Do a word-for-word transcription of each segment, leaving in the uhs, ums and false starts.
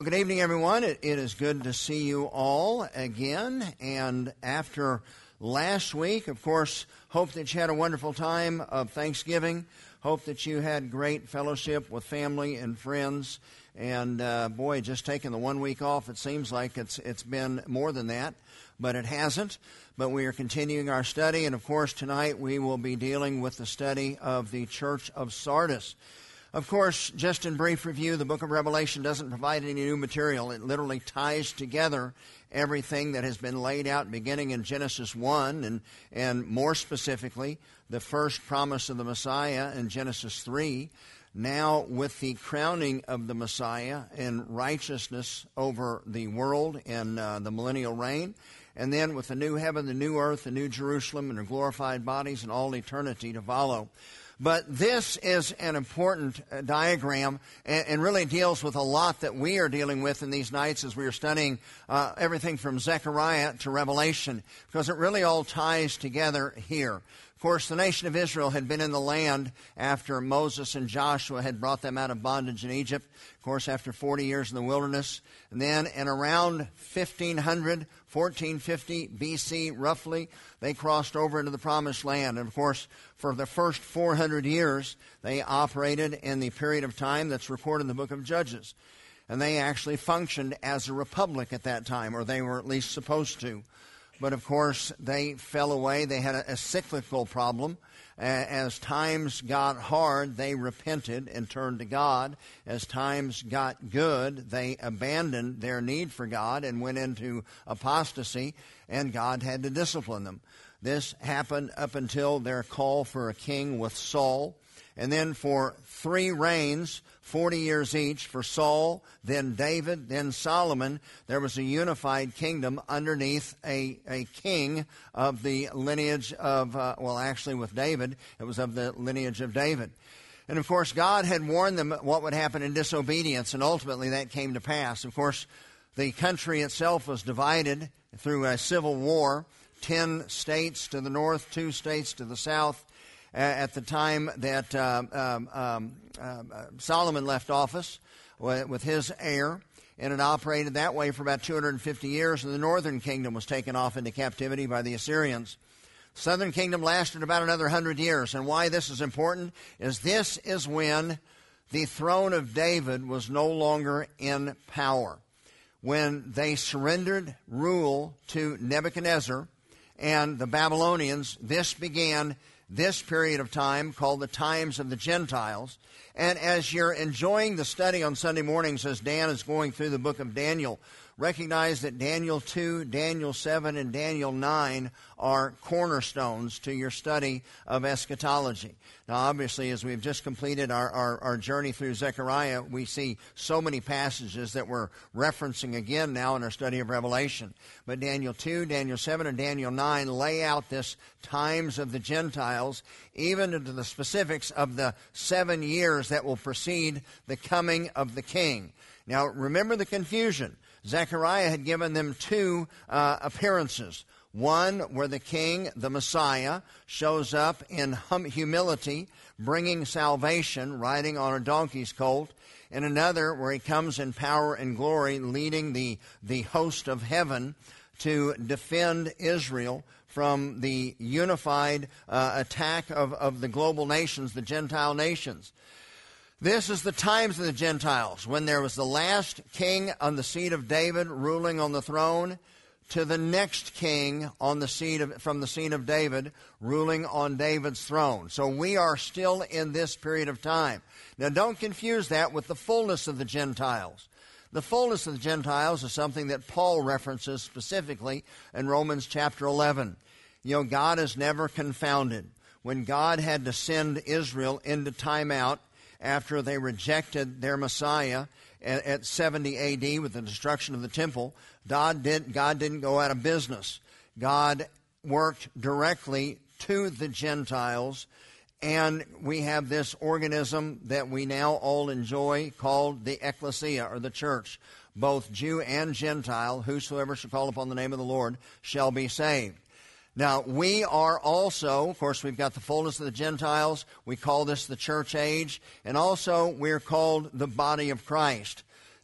Good evening, everyone. It, it is good to see you all again. And after last week, of course, hope that you had a wonderful time of Thanksgiving. Hope that you had great fellowship with family and friends. And uh, boy, just taking the one week off, it seems like it's it's been more than that, but it hasn't. But we are continuing our study, and of course, tonight we will be dealing with the study of the Church of Sardis. Of course, just in brief review, the book of Revelation doesn't provide any new material. It literally ties together everything that has been laid out beginning in Genesis one, and, and more specifically, the first promise of the Messiah in Genesis three. Now, with the crowning of the Messiah and righteousness over the world in uh, the millennial reign, and then with the new heaven, the new earth, the new Jerusalem, and the glorified bodies and all eternity to follow. But this is an important uh, diagram and, and really deals with a lot that we are dealing with in these nights as we are studying uh, everything from Zechariah to Revelation, because it really all ties together here. Of course, the nation of Israel had been in the land after Moses and Joshua had brought them out of bondage in Egypt, of course, after forty years in the wilderness. And then in around fifteen hundred, fourteen fifty B C, roughly, they crossed over into the Promised Land. And, of course, for the first four hundred years, they operated in the period of time that's recorded in the book of Judges. And they actually functioned as a republic at that time, or they were at least supposed to. But, of course, they fell away. They had a, a cyclical problem. Uh, as times got hard, they repented and turned to God. As times got good, they abandoned their need for God and went into apostasy, and God had to discipline them. This happened up until their call for a king with Saul. And then for three reigns, forty years each, for Saul, then David, then Solomon, there was a unified kingdom underneath a, a king of the lineage of, uh, well, actually with David, it was of the lineage of David. And, of course, God had warned them what would happen in disobedience, and ultimately that came to pass. Of course, the country itself was divided through a civil war, ten states to the north, two states to the south. At the time that uh, um, um, uh, Solomon left office with his heir, and it operated that way for about two hundred fifty years, and the northern kingdom was taken off into captivity by the Assyrians. The southern kingdom lasted about another one hundred years, and why this is important is this is when the throne of David was no longer in power. When they surrendered rule to Nebuchadnezzar and the Babylonians, this began this period of time called the times of the Gentiles. And as you're enjoying the study on Sunday mornings as Dan is going through the book of Daniel, recognize that Daniel two, Daniel seven, and Daniel nine are cornerstones to your study of eschatology. Now, obviously, as we've just completed our, our, our journey through Zechariah, we see so many passages that we're referencing again now in our study of Revelation. But Daniel two, Daniel seven, and Daniel nine lay out this times of the Gentiles, even into the specifics of the seven years that will precede the coming of the king. Now, remember the confusion. Zechariah had given them two uh, appearances. One where the king, the Messiah, shows up in hum- humility, bringing salvation, riding on a donkey's colt. And another where he comes in power and glory, leading the, the host of heaven to defend Israel from the unified uh, attack of, of the global nations, the Gentile nations. This is the times of the Gentiles, when there was the last king on the seat of David ruling on the throne, to the next king on the seat of, from the seat of David ruling on David's throne. So we are still in this period of time. Now, don't confuse that with the fullness of the Gentiles. The fullness of the Gentiles is something that Paul references specifically in Romans chapter eleven. You know, God is never confounded. When God had to send Israel into timeout after they rejected their Messiah at, at seventy A D with the destruction of the temple, God, did, God didn't go out of business. God worked directly to the Gentiles, and we have this organism that we now all enjoy called the ecclesia, or the church. Both Jew and Gentile, whosoever shall call upon the name of the Lord shall be saved. Now, we are also, of course, we've got the fullness of the Gentiles. We call this the church age. And also, we're called the body of Christ.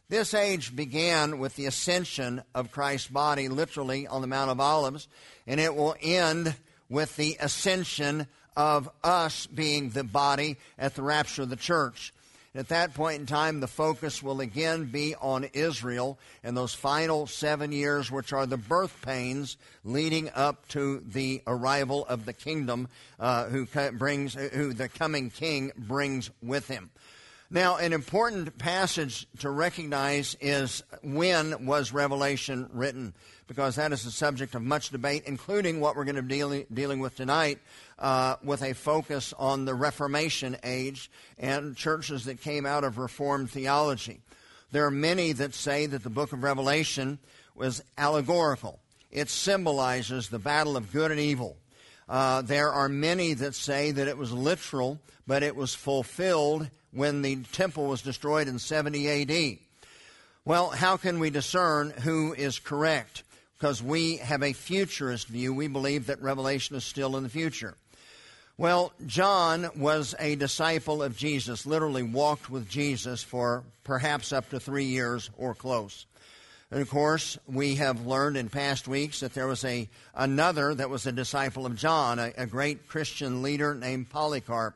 This age began with the ascension of Christ's body, literally on the Mount of Olives, and it will end with the ascension of us being the body at the rapture of the church. At that point in time, the focus will again be on Israel and those final seven years, which are the birth pains leading up to the arrival of the kingdom, uh, who brings, who the coming king brings with him. Now, an important passage to recognize is, when was Revelation written? Because that is the subject of much debate, including what we're going to be dealing, dealing with tonight, uh, with a focus on the Reformation age and churches that came out of Reformed theology. There are many that say that the book of Revelation was allegorical. It symbolizes the battle of good and evil. Uh, there are many that say that it was literal, but it was fulfilled when the temple was destroyed in seventy A D. Well, how can we discern who is correct? Because we have a futurist view. We believe that Revelation is still in the future. Well, John was a disciple of Jesus, literally walked with Jesus for perhaps up to three years or close. And, of course, we have learned in past weeks that there was a another that was a disciple of John, a, a great Christian leader named Polycarp.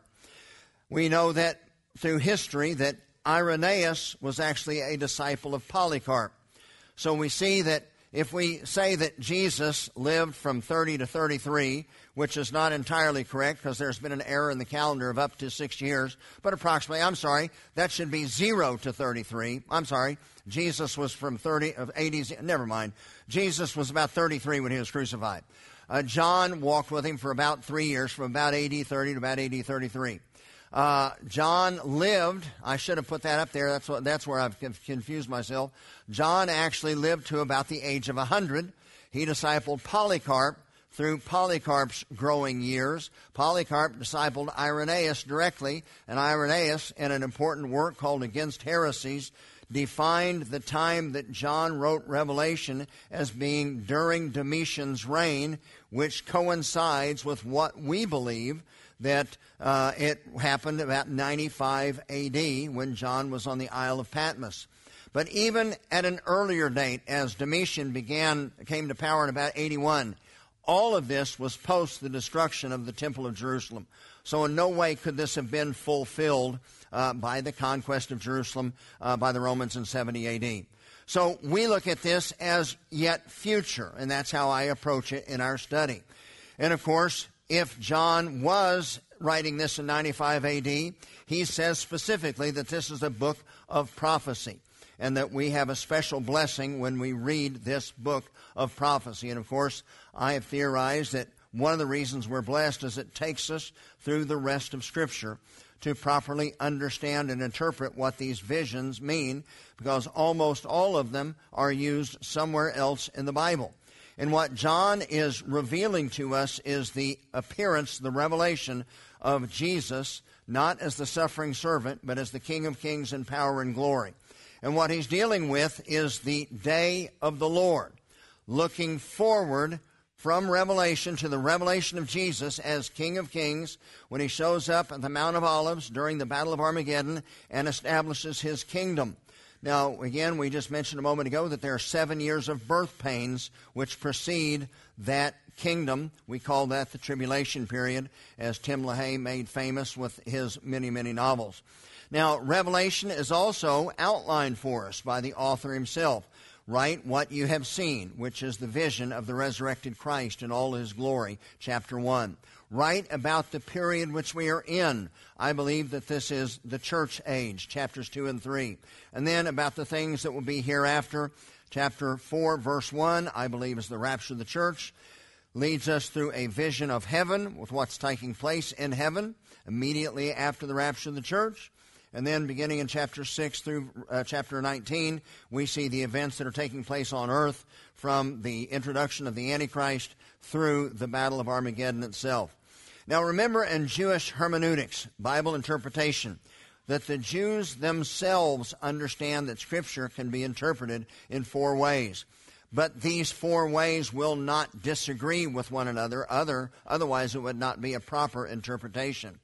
We know that through history that Irenaeus was actually a disciple of Polycarp. So we see that if we say that Jesus lived from thirty to thirty-three, which is not entirely correct because there's been an error in the calendar of up to six years, but approximately, I'm sorry, that should be zero to thirty-three. I'm sorry, Jesus was from thirty, of eighty, never mind. Jesus was about thirty-three when he was crucified. Uh, John walked with him for about three years, from about A D thirty to about A D thirty-three. Uh, John lived, I should have put that up there, that's what, that's where I've confused myself. John actually lived to about the age of one hundred. He discipled Polycarp through Polycarp's growing years. Polycarp discipled Irenaeus directly, and Irenaeus, in an important work called Against Heresies, defined the time that John wrote Revelation as being during Domitian's reign, which coincides with what we believe that uh, it happened about ninety-five A D when John was on the Isle of Patmos. But even at an earlier date, as Domitian began came to power in about eighty-one, all of this was post the destruction of the Temple of Jerusalem. So in no way could this have been fulfilled uh, by the conquest of Jerusalem uh, by the Romans in seventy A D. So we look at this as yet future, and that's how I approach it in our study. And of course, if John was writing this in ninety-five A D, he says specifically that this is a book of prophecy, and that we have a special blessing when we read this book of prophecy. And of course, I have theorized that one of the reasons we're blessed is it takes us through the rest of Scripture to properly understand and interpret what these visions mean, because almost all of them are used somewhere else in the Bible. And what John is revealing to us is the appearance, the revelation of Jesus, not as the suffering servant, but as the King of Kings in power and glory. And what he's dealing with is the day of the Lord, looking forward from Revelation to the revelation of Jesus as King of Kings when he shows up at the Mount of Olives during the Battle of Armageddon and establishes his kingdom. Now, again, we just mentioned a moment ago that there are seven years of birth pains which precede that kingdom. We call that the tribulation period, as Tim LaHaye made famous with his many, many novels. Now, Revelation is also outlined for us by the author himself. Write what you have seen, which is the vision of the resurrected Christ in all his glory, chapter one. Write about the period which we are in. I believe that this is the church age, chapters two and three. And then about the things that will be hereafter, chapter four, verse one, I believe is the rapture of the church. Leads us through a vision of heaven with what's taking place in heaven immediately after the rapture of the church. And then beginning in chapter six through uh, chapter nineteen, we see the events that are taking place on earth from the introduction of the Antichrist through the Battle of Armageddon itself. Now remember, in Jewish hermeneutics, Bible interpretation, that the Jews themselves understand that Scripture can be interpreted in four ways. But these four ways will not disagree with one another, other, otherwise it would not be a proper interpretation.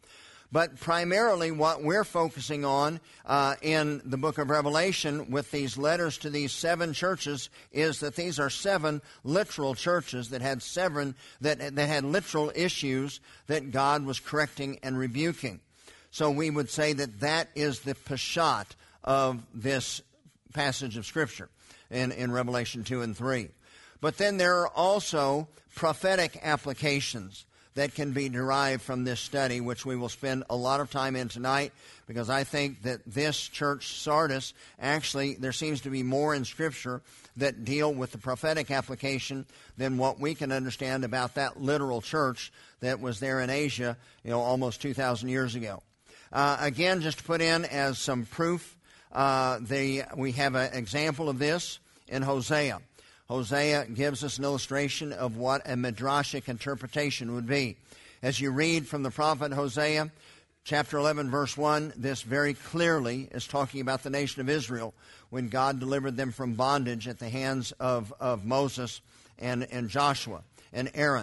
But primarily what we're focusing on uh, in the book of Revelation with these letters to these seven churches is that these are seven literal churches that had seven that, that had literal issues that God was correcting and rebuking. So we would say that that is the peshat of this passage of Scripture in, in Revelation two and three. But then there are also prophetic applications that can be derived from this study, which we will spend a lot of time in tonight, because I think that this church, Sardis, actually, there seems to be more in Scripture that deal with the prophetic application than what we can understand about that literal church that was there in Asia, you know, almost two thousand years ago. Uh, again, just to put in as some proof, uh, the, we have an example of this in Hosea. Hosea gives us an illustration of what a midrashic interpretation would be. As you read from the prophet Hosea, chapter eleven, verse one, this very clearly is talking about the nation of Israel when God delivered them from bondage at the hands of, of Moses and, and Joshua and Aaron.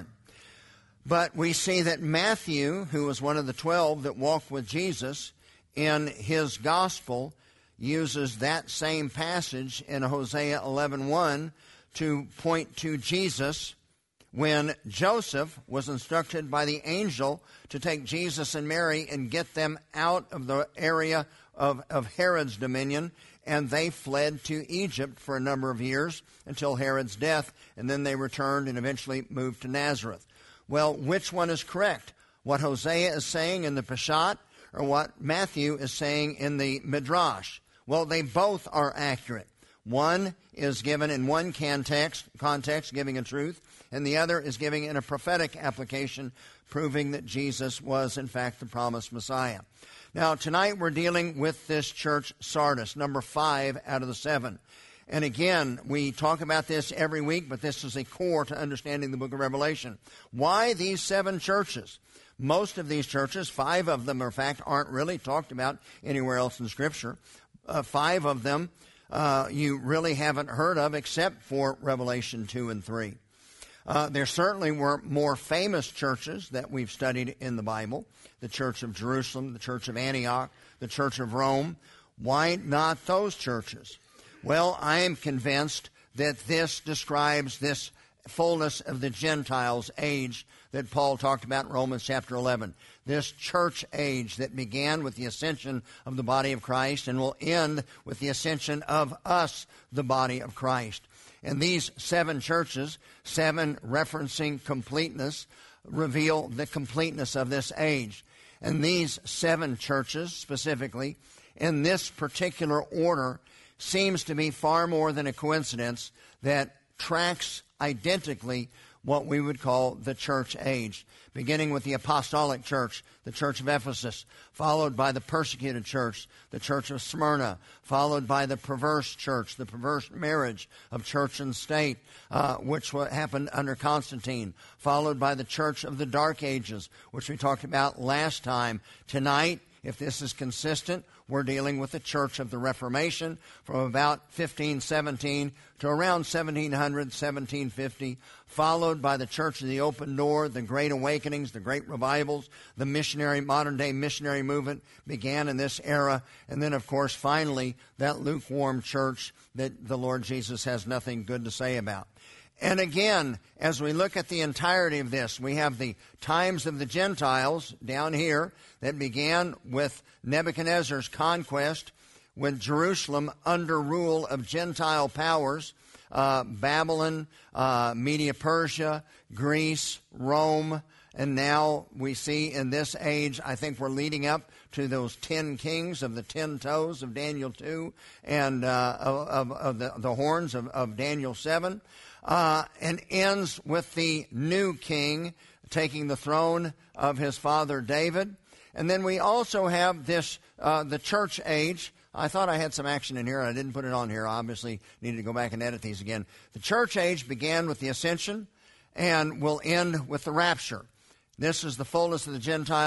But we see that Matthew, who was one of the twelve that walked with Jesus, in his gospel uses that same passage in Hosea eleven one to point to Jesus when Joseph was instructed by the angel to take Jesus and Mary and get them out of the area of, of Herod's dominion, and they fled to Egypt for a number of years until Herod's death, and then they returned and eventually moved to Nazareth. Well, which one is correct? What Hosea is saying in the Peshat or what Matthew is saying in the Midrash? Well, they both are accurate. One is given in one context, context, giving a truth, and the other is giving in a prophetic application, proving that Jesus was, in fact, the promised Messiah. Now, tonight we're dealing with this church, Sardis, number five out of the seven. And again, we talk about this every week, but this is a core to understanding the book of Revelation. Why these seven churches? Most of these churches, five of them, in fact, aren't really talked about anywhere else in Scripture. Uh, five of them Uh, you really haven't heard of except for Revelation two and three. Uh, there certainly were more famous churches that we've studied in the Bible. The Church of Jerusalem, the Church of Antioch, the Church of Rome. Why not those churches? Well, I am convinced that this describes this fullness of the Gentiles age that Paul talked about in Romans chapter eleven. This church age that began with the ascension of the body of Christ and will end with the ascension of us, the body of Christ. And these seven churches, seven referencing completeness, reveal the completeness of this age. And these seven churches, specifically, in this particular order, seems to be far more than a coincidence that tracks identically what we would call the church age, beginning with the apostolic church, the church of Ephesus, followed by the persecuted church, the church of Smyrna, followed by the perverse church, the perverse marriage of church and state, uh, which happened under Constantine, followed by the church of the dark ages, which we talked about last time. Tonight, if this is consistent, we're dealing with the Church of the Reformation from about fifteen seventeen to around seventeen hundred, seventeen fifty, followed by the Church of the Open Door, the Great Awakenings, the Great Revivals, the missionary, modern-day missionary movement began in this era, and then, of course, finally, that lukewarm church that the Lord Jesus has nothing good to say about. And again, as we look at the entirety of this, we have the times of the Gentiles down here that began with Nebuchadnezzar's conquest, with Jerusalem under rule of Gentile powers, uh, Babylon, uh, Media-Persia, Greece, Rome, and now we see in this age, I think we're leading up to those ten kings of the ten toes of Daniel two and uh, of, of the, the horns of, of Daniel seven. Uh, and ends with the new king taking the throne of his father David. And then we also have this, uh, the church age. I thought I had some action in here. I didn't put it on here. I obviously needed to go back and edit these again. The church age began with the ascension and will end with the rapture. This is the fullness of the Gentiles.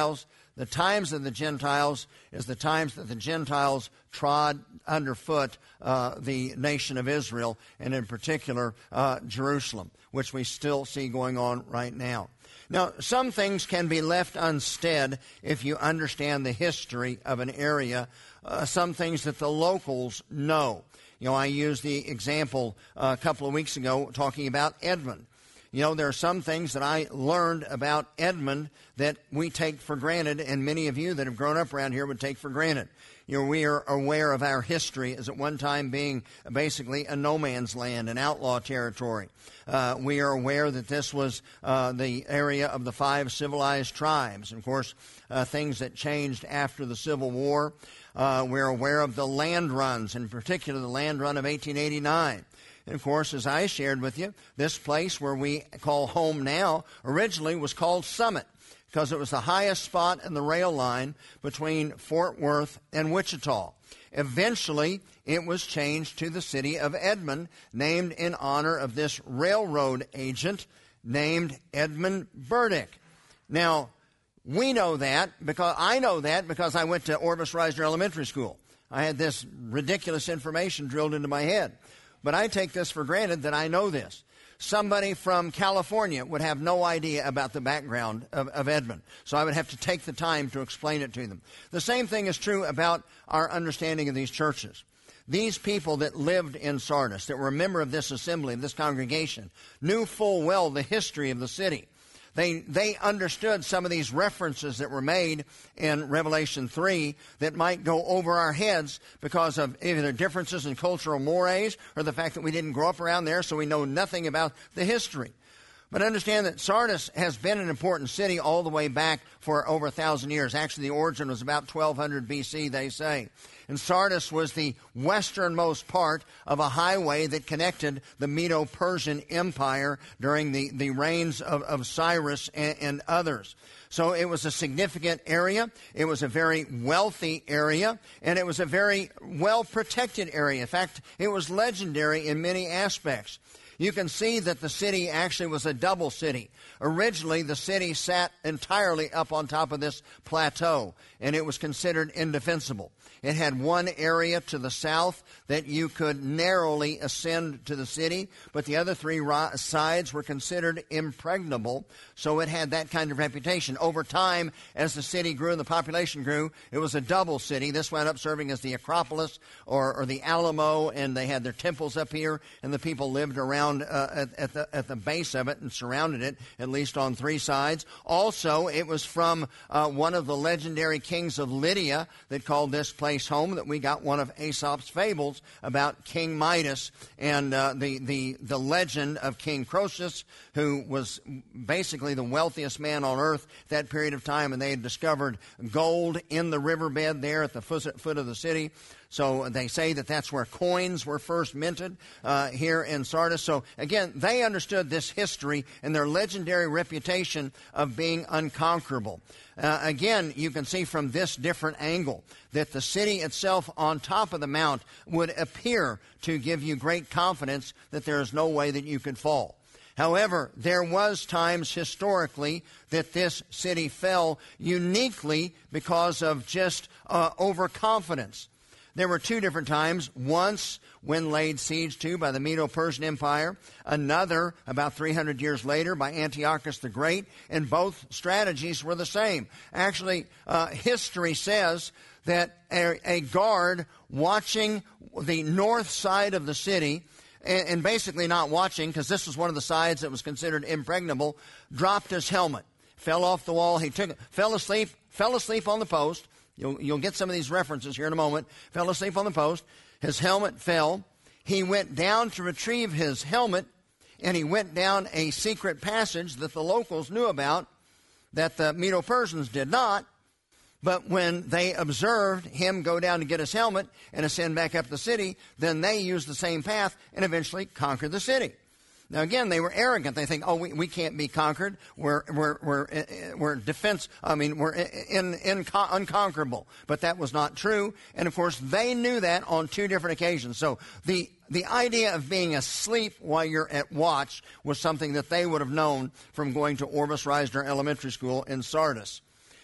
The times of the Gentiles is the times that the Gentiles trod underfoot uh, the nation of Israel, and in particular uh, Jerusalem, which we still see going on right now. Now, some things can be left unsaid if you understand the history of an area, uh, some things that the locals know. You know, I used the example uh, a couple of weeks ago talking about Edmond. You know, there are some things that I learned about Edmond that we take for granted, and many of you that have grown up around here would take for granted. You know, we are aware of our history as at one time being basically a no man's land, an outlaw territory. Uh, we are aware that this was uh, the area of the five civilized tribes. And of course, uh, things that changed after the Civil War. Uh, we're aware of the land runs, in particular the land run of eighteen eighty-nine. And of course, as I shared with you, this place where we call home now originally was called Summit, because it was the highest spot in the rail line between Fort Worth and Wichita. Eventually, it was changed to the city of Edmond, named in honor of this railroad agent named Edmund Burdick. Now, we know that because I know that because I went to Orvis Reisner Elementary School. I had this ridiculous information drilled into my head. But I take this for granted that I know this. Somebody from California would have no idea about the background of, of Edmond. So I would have to take the time to explain it to them. The same thing is true about our understanding of these churches. These people that lived in Sardis, that were a member of this assembly, of this congregation, knew full well the history of the city. They they understood some of these references that were made in Revelation three that might go over our heads because of either differences in cultural mores or the fact that we didn't grow up around there, so we know nothing about the history. But understand that Sardis has been an important city all the way back for over a thousand years. Actually, the origin was about twelve hundred B C, they say. And Sardis was the westernmost part of a highway that connected the Medo-Persian Empire during the, the reigns of, of Cyrus and, and others. So it was a significant area. It was a very wealthy area, and it was a very well-protected area. In fact, it was legendary in many aspects. You can see that the city actually was a double city. Originally, the city sat entirely up on top of this plateau, and it was considered indefensible. It had one area to the south that you could narrowly ascend to the city, but the other three ri- sides were considered impregnable, so it had that kind of reputation. Over time, as the city grew and the population grew, it was a double city. This wound up serving as the Acropolis or, or the Alamo, and they had their temples up here, and the people lived around uh, at, at, the, at the base of it and surrounded it, at least on three sides. Also, it was from uh, one of the legendary kings of Lydia that called this place home that we got one of Aesop's fables about King Midas and uh, the, the, the legend of King Croesus, who was basically the wealthiest man on earth that period of time, and they had discovered gold in the riverbed there at the foot, foot of the city. So they say that that's where coins were first minted uh, here in Sardis. So again, they understood this history and their legendary reputation of being unconquerable. Uh, again, you can see from this different angle that the city itself on top of the mount would appear to give you great confidence that there is no way that you could fall. However, there was times historically that this city fell uniquely because of just uh, overconfidence. There were two different times, once when laid siege to by the Medo-Persian Empire, another about three hundred years later by Antiochus the Great, and both strategies were the same. Actually, uh, history says that a, a guard watching the north side of the city, and, and basically not watching, because this was one of the sides that was considered impregnable, dropped his helmet, fell off the wall, he took it, fell asleep, fell asleep on the post. You'll, you'll get some of these references here in a moment. Fell asleep on the post. His helmet fell. He went down to retrieve his helmet, and he went down a secret passage that the locals knew about, that the Medo-Persians did not. But when they observed him go down to get his helmet and ascend back up the city, then they used the same path and eventually conquered the city. Now, again, they were arrogant. They think, oh, we, we can't be conquered. We're, we're, we're, we're defense, I mean, we're in, in, unconquerable. But that was not true. And, of course, they knew that on two different occasions. So the, the idea of being asleep while you're at watch was something that they would have known from going to Orvis Reisner Elementary School in Sardis.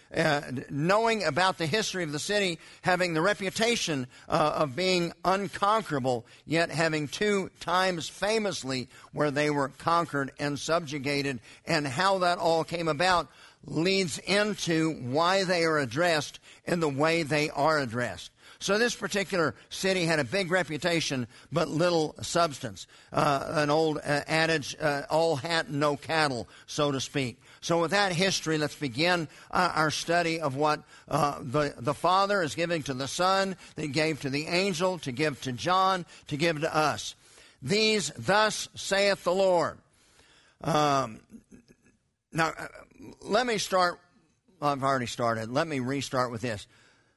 uh, knowing about the history of the city, having the reputation uh, of being unconquerable, yet having two times famously where they were conquered and subjugated, and how that all came about leads into why they are addressed in the way they are addressed. So this particular city had a big reputation, but little substance. Uh, an old uh, adage, uh, all hat, no cattle, so to speak. So with that history, let's begin uh, our study of what uh, the, the Father is giving to the Son, that He gave to the angel, to give to John, to give to us. These, thus saith the Lord. Um, now, uh, let me start, well, I've already started. Let me restart with this.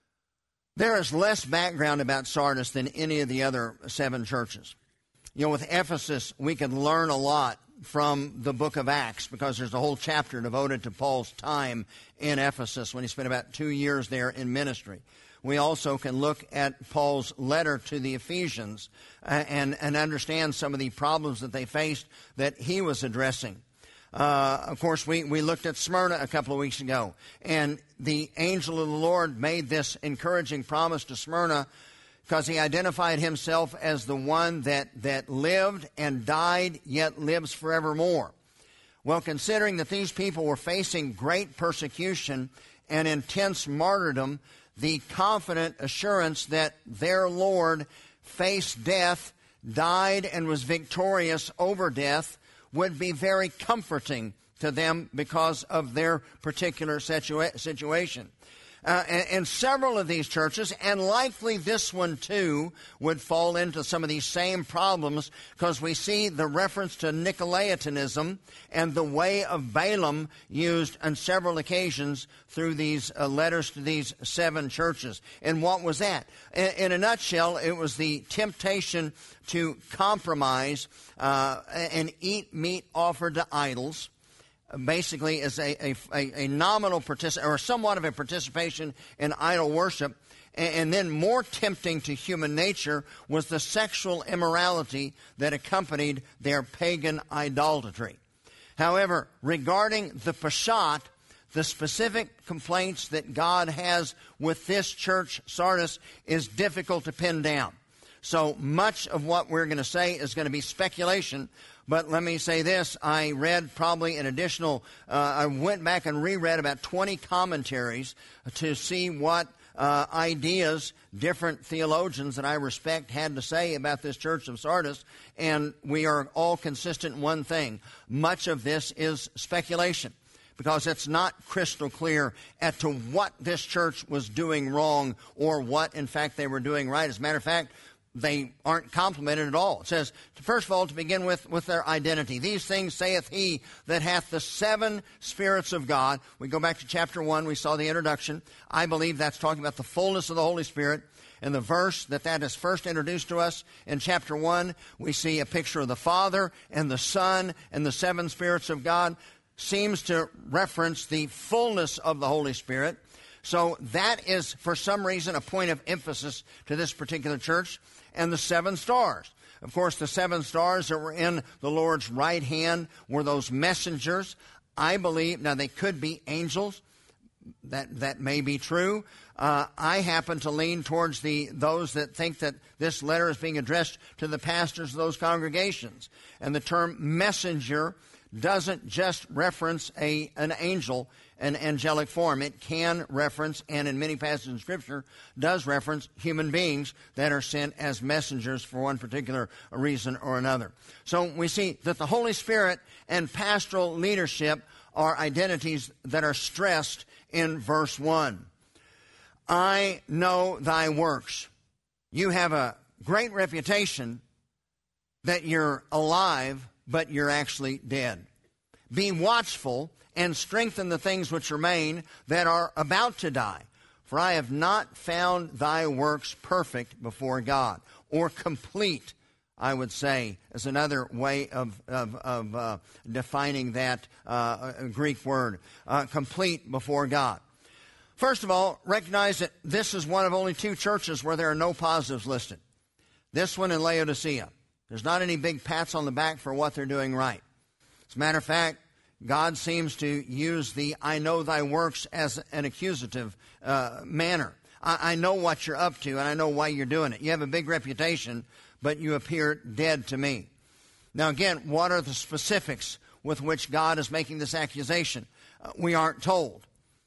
There is less background about Sardis than any of the other seven churches. You know, with Ephesus, we could learn a lot from the book of Acts because there's a whole chapter devoted to Paul's time in Ephesus when he spent about two years there in ministry. We also can look at Paul's letter to the Ephesians uh, and, and understand some of the problems that they faced that he was addressing. Uh, of course, we, we looked at Smyrna a couple of weeks ago, and the angel of the Lord made this encouraging promise to Smyrna because he identified himself as the one that, that lived and died, yet lives forevermore. Well, considering that these people were facing great persecution and intense martyrdom, the confident assurance that their Lord faced death, died, and was victorious over death would be very comforting to them because of their particular situa- situation. Uh, and, and several of these churches, and likely this one too, would fall into some of these same problems because we see the reference to Nicolaitanism and the way of Balaam used on several occasions through these uh, letters to these seven churches. And what was that? In, in a nutshell, it was the temptation to compromise uh, and eat meat offered to idols. Basically is a, a, a nominal participation, or somewhat of a participation in idol worship. And, and then more tempting to human nature was the sexual immorality that accompanied their pagan idolatry. However, regarding the Peshat, the specific complaints that God has with this church, Sardis, is difficult to pin down. So much of what we're going to say is going to be speculation. But let me say this, I read probably an additional, uh, I went back and reread about twenty commentaries to see what uh, ideas different theologians that I respect had to say about this church of Sardis, and we are all consistent in one thing. Much of this is speculation, because it's not crystal clear as to what this church was doing wrong or what, in fact, they were doing right. As a matter of fact, they aren't complimented at all. It says, first of all, to begin with, with their identity. These things saith he that hath the seven spirits of God. We go back to chapter one. We saw the introduction. I believe that's talking about the fullness of the Holy Spirit. In the verse that that is first introduced to us in chapter one, we see a picture of the Father and the Son and the seven spirits of God. Seems to reference the fullness of the Holy Spirit. So that is, for some reason, a point of emphasis to this particular church. And the seven stars. Of course, the seven stars that were in the Lord's right hand were those messengers. I believe, now they could be angels. That that may be true. Uh, I happen to lean towards the those that think that this letter is being addressed to the pastors of those congregations. And the term messenger doesn't just reference a an angel, an angelic form. It can reference, and in many passages in Scripture, does reference human beings that are sent as messengers for one particular reason or another. So we see that the Holy Spirit and pastoral leadership are identities that are stressed in verse one. I know thy works. You have a great reputation that you're alive, but you're actually dead. Be watchful and strengthen the things which remain that are about to die. For I have not found thy works perfect before God. Or complete, I would say, is another way of, of, of uh, defining that uh, Greek word. Uh, complete before God. First of all, recognize that this is one of only two churches where there are no positives listed. This one and Laodicea. There's not any big pats on the back for what they're doing right. As a matter of fact, God seems to use the I know thy works as an accusative uh, manner. I, I know what you're up to, and I know why you're doing it. You have a big reputation, but you appear dead to me. Now again, what are the specifics with which God is making this accusation? Uh, we aren't told.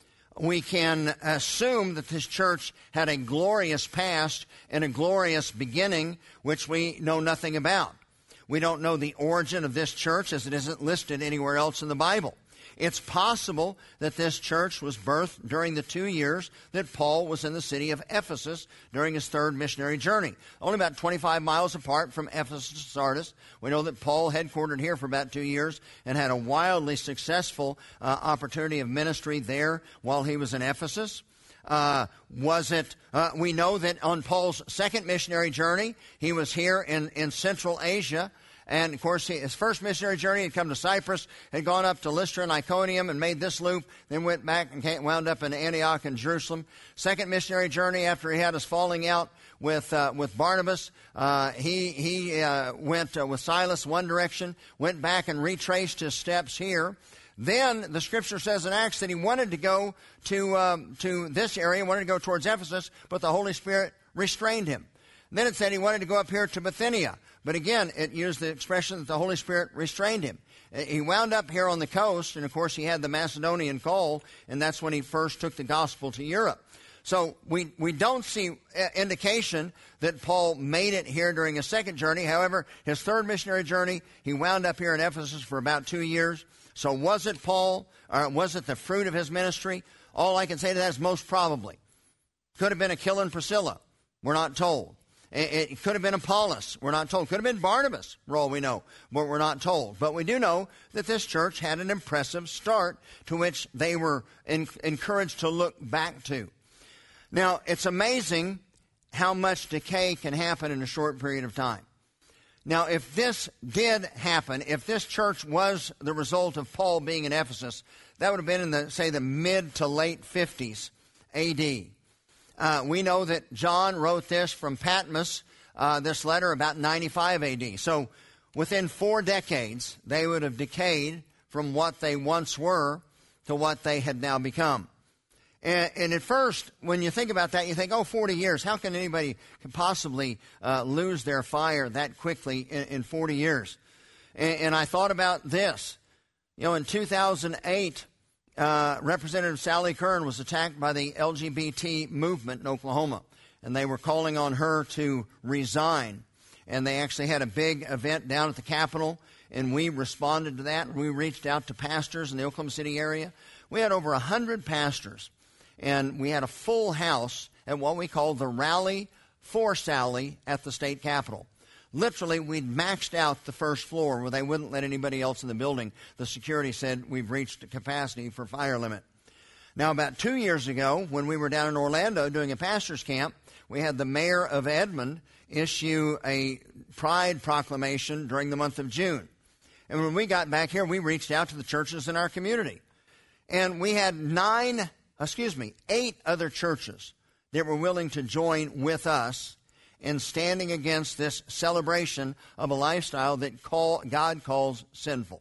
We can assume that this church had a glorious past and a glorious beginning, which we know nothing about. We don't know the origin of this church, as it isn't listed anywhere else in the Bible. It's possible that this church was birthed during the two years that Paul was in the city of Ephesus during his third missionary journey. Only about twenty-five miles apart from Ephesus to Sardis. We know that Paul headquartered here for about two years and had a wildly successful uh, opportunity of ministry there while he was in Ephesus. Uh, was it, uh, we know that on Paul's second missionary journey, he was here in, in Central Asia. And, of course, he, his first missionary journey had come to Cyprus, had gone up to Lystra and Iconium and made this loop, then went back and came, wound up in Antioch and Jerusalem. Second missionary journey after he had his falling out with uh, with Barnabas, uh, he, he uh, went uh, with Silas one direction, went back and retraced his steps here. Then the Scripture says in Acts that he wanted to go to um, to this area, wanted to go towards Ephesus, but the Holy Spirit restrained him. Then it said he wanted to go up here to Bithynia. But again, it used the expression that the Holy Spirit restrained him. He wound up here on the coast, and of course he had the Macedonian call, and that's when he first took the gospel to Europe. So we, we don't see indication that Paul made it here during his second journey. However, his third missionary journey, he wound up here in Ephesus for about two years. So was it Paul, or was it the fruit of his ministry? All I can say to that is most probably. Could have been Aquila and Priscilla. We're not told. It could have been Apollos. We're not told. Could have been Barnabas, for all we know, but we're not told. But we do know that this church had an impressive start to which they were in, encouraged to look back to. Now, it's amazing how much decay can happen in a short period of time. Now, if this did happen, if this church was the result of Paul being in Ephesus, that would have been in the, say, the mid to late fifties A D Uh, we know that John wrote this from Patmos, uh, this letter about ninety-five A D So within four decades, they would have decayed from what they once were to what they had now become. And, and at first, when you think about that, you think, oh, forty years. How can anybody possibly uh, lose their fire that quickly in, in forty years? And, and I thought about this. You know, in two thousand eight, Uh, Representative Sally Kern was attacked by the L G B T movement in Oklahoma, and they were calling on her to resign. And they actually had a big event down at the Capitol, and we responded to that. We reached out to pastors in the Oklahoma City area. We had over one hundred pastors, and we had a full house at what we call the Rally for Sally at the state capitol. Literally, we'd maxed out the first floor where they wouldn't let anybody else in the building. The security said we've reached the capacity for fire limit. Now, about two years ago, when we were down in Orlando doing a pastor's camp, we had the mayor of Edmond issue a pride proclamation during the month of June. And when we got back here, we reached out to the churches in our community. And we had nine, excuse me, eight other churches that were willing to join with us in standing against this celebration of a lifestyle that call, God calls sinful.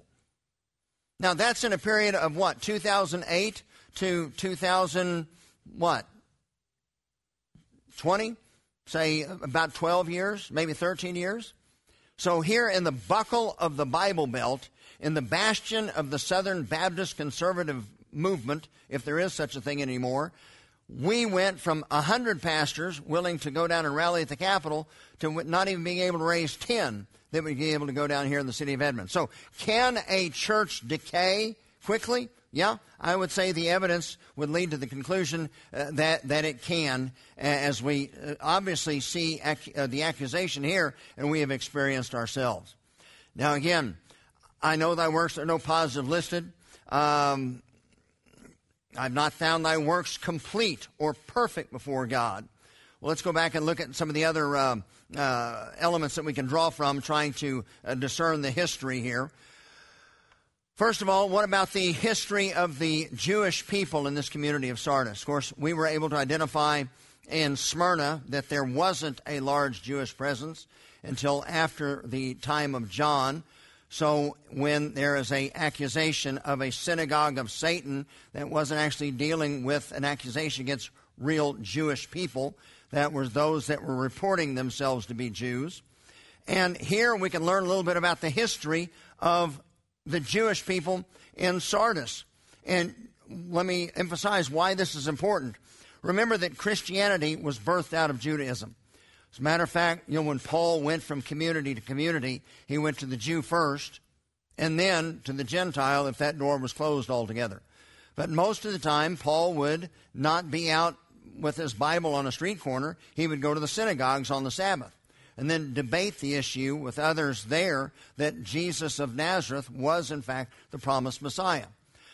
Now, that's in a period of what, two thousand eight to two thousand, what, twenty? Say about twelve years, maybe thirteen years? So here in the buckle of the Bible Belt, in the bastion of the Southern Baptist conservative movement, if there is such a thing anymore, we went from one hundred pastors willing to go down and rally at the Capitol to not even being able to raise ten that would be able to go down here in the city of Edmond. So can a church decay quickly? Yeah, I would say the evidence would lead to the conclusion uh, that, that it can, as we uh, obviously see ac- uh, the accusation here, and we have experienced ourselves. Now again, I know thy works are no positive listed. Um, I've not found thy works complete or perfect before God. Well, let's go back and look at some of the other uh, uh, elements that we can draw from, trying to uh, discern the history here. First of all, what about the history of the Jewish people in this community of Sardis? Of course, we were able to identify in Smyrna that there wasn't a large Jewish presence until after the time of John. So when there is an accusation of a synagogue of Satan that wasn't actually dealing with an accusation against real Jewish people, that was those that were reporting themselves to be Jews. And here we can learn a little bit about the history of the Jewish people in Sardis. And let me emphasize why this is important. Remember that Christianity was birthed out of Judaism. As a matter of fact, you know, when Paul went from community to community, he went to the Jew first and then to the Gentile if that door was closed altogether. But most of the time, Paul would not be out with his Bible on a street corner. He would go to the synagogues on the Sabbath and then debate the issue with others there that Jesus of Nazareth was, in fact, the promised Messiah.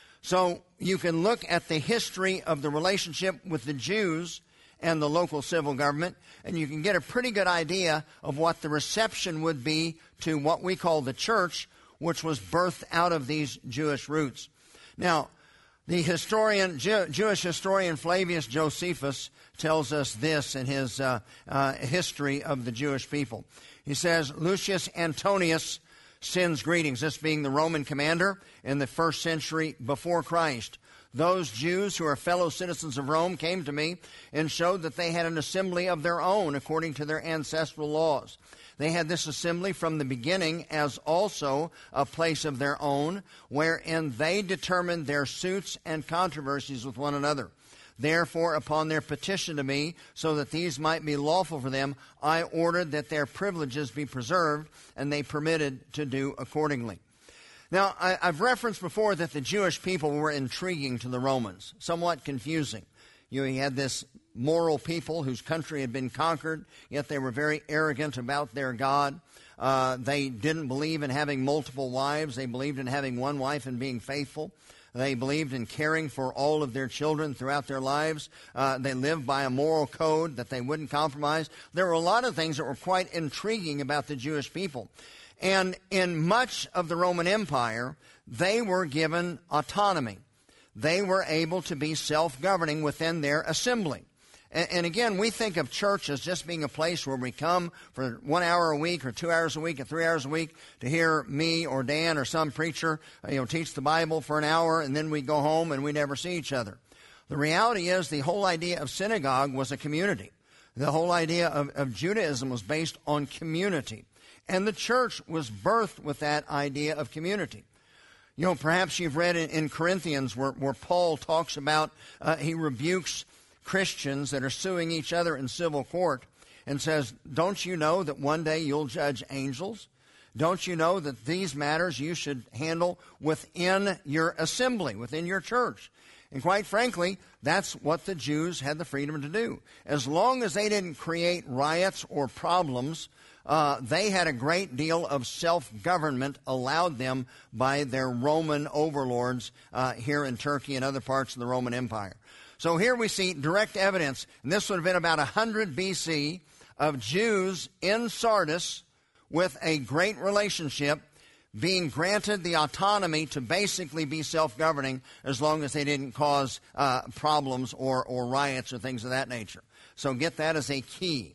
So you can look at the history of the relationship with the Jews and the local civil government, and you can get a pretty good idea of what the reception would be to what we call the church, which was birthed out of these Jewish roots. Now, the historian, Jew, Jewish historian Flavius Josephus tells us this in his uh, uh, history of the Jewish people. He says, Lucius Antonius sends greetings, this being the Roman commander in the first century before Christ. Those Jews who are fellow citizens of Rome came to me and showed that they had an assembly of their own according to their ancestral laws. They had this assembly from the beginning as also a place of their own, wherein they determined their suits and controversies with one another. Therefore, upon their petition to me, so that these might be lawful for them, I ordered that their privileges be preserved, and they permitted to do accordingly. Now, I, I've referenced before that the Jewish people were intriguing to the Romans, somewhat confusing. You know, you had this moral people whose country had been conquered, yet they were very arrogant about their God. Uh, they didn't believe in having multiple wives. They believed in having one wife and being faithful. They believed in caring for all of their children throughout their lives. Uh, they lived by a moral code that they wouldn't compromise. There were a lot of things that were quite intriguing about the Jewish people. And in much of the Roman Empire, they were given autonomy. They were able to be self-governing within their assembly. And, and again, we think of church as just being a place where we come for one hour a week or two hours a week or three hours a week to hear me or Dan or some preacher, you know, teach the Bible for an hour, and then we go home and we never see each other. The reality is the whole idea of synagogue was a community. The whole idea of, of Judaism was based on community. And the church was birthed with that idea of community. You know, perhaps you've read in, in Corinthians where, where Paul talks about, uh, he rebukes Christians that are suing each other in civil court and says, don't you know that one day you'll judge angels? Don't you know that these matters you should handle within your assembly, within your church? And quite frankly, that's what the Jews had the freedom to do. As long as they didn't create riots or problems, Uh, they had a great deal of self-government allowed them by their Roman overlords uh, here in Turkey and other parts of the Roman Empire. So here we see direct evidence, and this would have been about one hundred B C, of Jews in Sardis with a great relationship being granted the autonomy to basically be self-governing as long as they didn't cause uh, problems or, or riots or things of that nature. So get that as a key.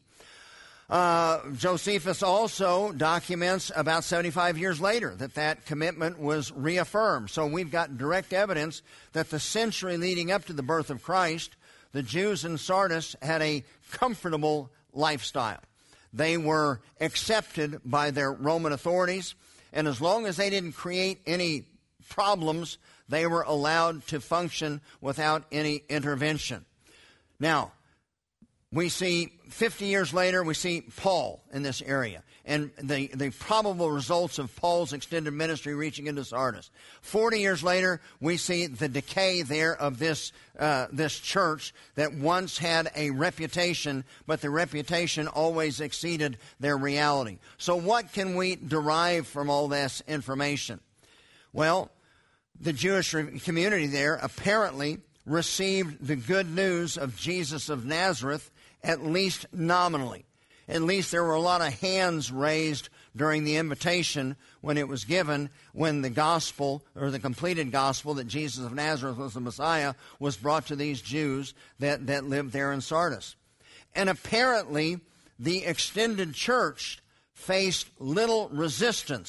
Uh, Josephus also documents about seventy-five years later that that commitment was reaffirmed. So we've got direct evidence that the century leading up to the birth of Christ, the Jews in Sardis had a comfortable lifestyle. They were accepted by their Roman authorities, and as long as they didn't create any problems, they were allowed to function without any intervention. Now, we see fifty years later, we see Paul in this area and the, the probable results of Paul's extended ministry reaching into Sardis. Forty years later, we see the decay there of this, uh, this church that once had a reputation, but the reputation always exceeded their reality. So what can we derive from all this information? Well, the Jewish community there apparently received the good news of Jesus of Nazareth, at least nominally. At least there were a lot of hands raised during the invitation when it was given, when the gospel, or the completed gospel that Jesus of Nazareth was the Messiah, was brought to these Jews that, that lived there in Sardis. And apparently, the extended church faced little resistance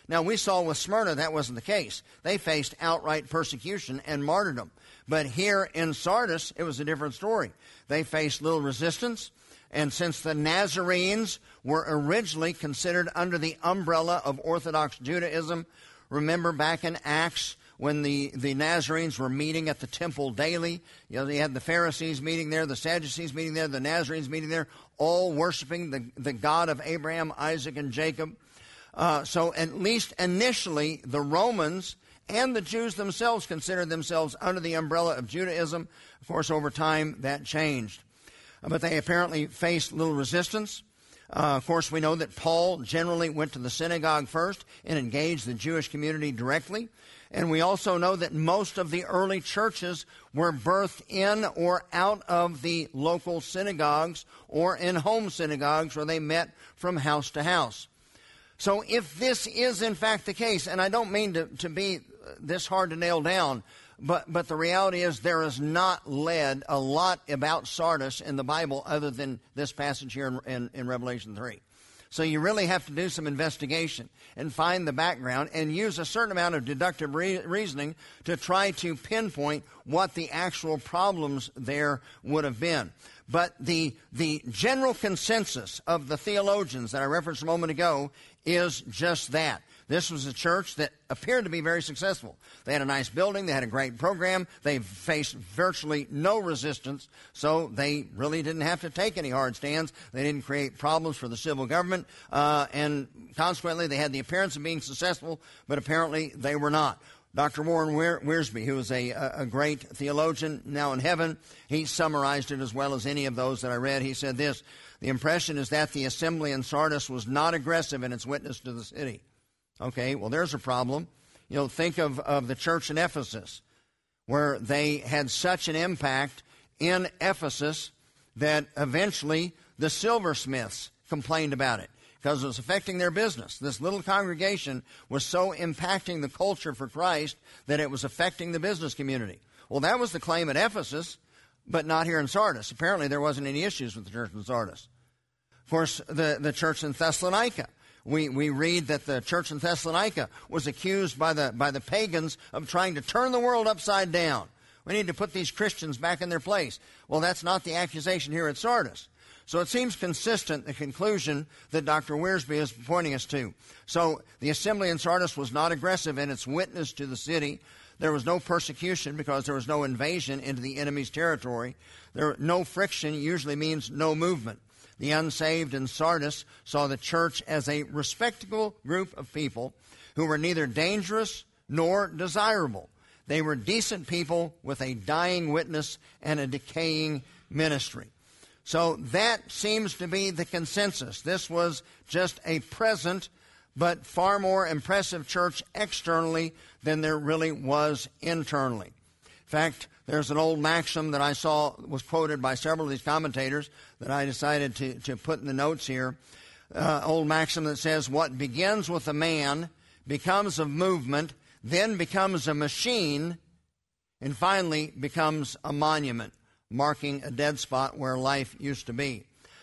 Now, we saw with Smyrna that wasn't the case. They faced outright persecution and martyrdom. But here in Sardis, it was a different story. They faced little resistance, and since the Nazarenes were originally considered under the umbrella of Orthodox Judaism, remember back in Acts when the, the Nazarenes were meeting at the temple daily, you know, they had the Pharisees meeting there, the Sadducees meeting there, the Nazarenes meeting there, all worshiping the, the God of Abraham, Isaac, and Jacob. Uh, so at least initially, the Romans and the Jews themselves considered themselves under the umbrella of Judaism. Of course, over time, that changed. Uh, but they apparently faced little resistance. Uh, of course, we know that Paul generally went to the synagogue first and engaged the Jewish community directly. And we also know that most of the early churches were birthed in or out of the local synagogues or in home synagogues where they met from house to house. So if this is in fact the case, and I don't mean to, to be this hard to nail down, but, but the reality is there is not led a lot about Sardis in the Bible other than this passage here in, in, in Revelation three. So you really have to do some investigation and find the background and use a certain amount of deductive re- reasoning to try to pinpoint what the actual problems there would have been. But the, the general consensus of the theologians that I referenced a moment ago is just that. This was a church that appeared to be very successful. They had a nice building. They had a great program. They faced virtually no resistance, so they really didn't have to take any hard stands. They didn't create problems for the civil government, uh, and consequently, they had the appearance of being successful, but apparently they were not. Doctor Warren Wiersbe, who is a, a great theologian now in heaven, he summarized it as well as any of those that I read. He said this: the impression is that the assembly in Sardis was not aggressive in its witness to the city. Okay, well, there's a problem. You know, think of, of the church in Ephesus, where they had such an impact in Ephesus that eventually the silversmiths complained about it because it was affecting their business. This little congregation was so impacting the culture for Christ that it was affecting the business community. Well, that was the claim at Ephesus, but not here in Sardis. Apparently, there wasn't any issues with the church in Sardis. Of course, the, the church in Thessalonica. We, we read that the church in Thessalonica was accused by the, by the pagans of trying to turn the world upside down. We need to put these Christians back in their place. Well, that's not the accusation here at Sardis. So it seems consistent, the conclusion that Doctor Wiersbe is pointing us to. So the assembly in Sardis was not aggressive in its witness to the city. There was no persecution because there was no invasion into the enemy's territory. There, no friction usually means no movement. The unsaved in Sardis saw the church as a respectable group of people who were neither dangerous nor desirable. They were decent people with a dying witness and a decaying ministry. So that seems to be the consensus. This was just a present but far more impressive church externally than there really was internally. In fact, there's an old maxim that I saw was quoted by several of these commentators that I decided to, to put in the notes here. Uh, old maxim that says, what begins with a man becomes a movement, then becomes a machine, and finally becomes a monument, marking a dead spot where life used to be.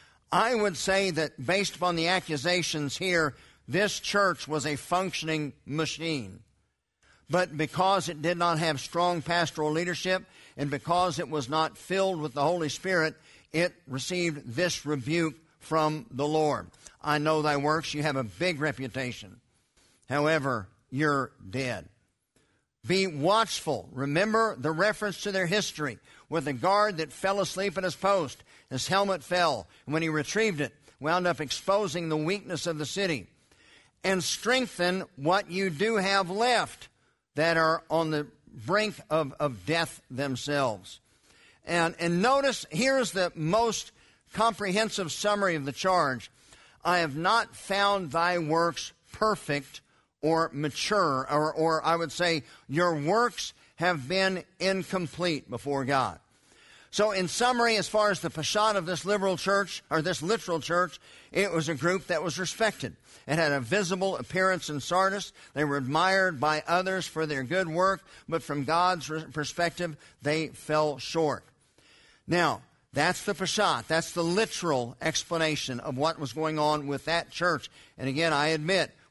I would say that based upon the accusations here, this church was a functioning machine. But because it did not have strong pastoral leadership and because it was not filled with the Holy Spirit, it received this rebuke from the Lord. I know thy works, you have a big reputation. However, you're dead. Be watchful. Remember the reference to their history with a guard that fell asleep at his post. His helmet fell, and when he retrieved it, wound up exposing the weakness of the city. And strengthen what you do have left that are on the brink of, of death themselves. And, and notice, here's the most comprehensive summary of the charge. I have not found thy works perfect or mature, or, or I would say your works have been incomplete before God. So in summary, as far as the Peshat of this liberal church, or this literal church, it was a group that was respected. It had a visible appearance in Sardis. They were admired by others for their good work, but from God's perspective, they fell short. Now, that's the Peshat. That's the literal explanation of what was going on with that church. And again, I admit,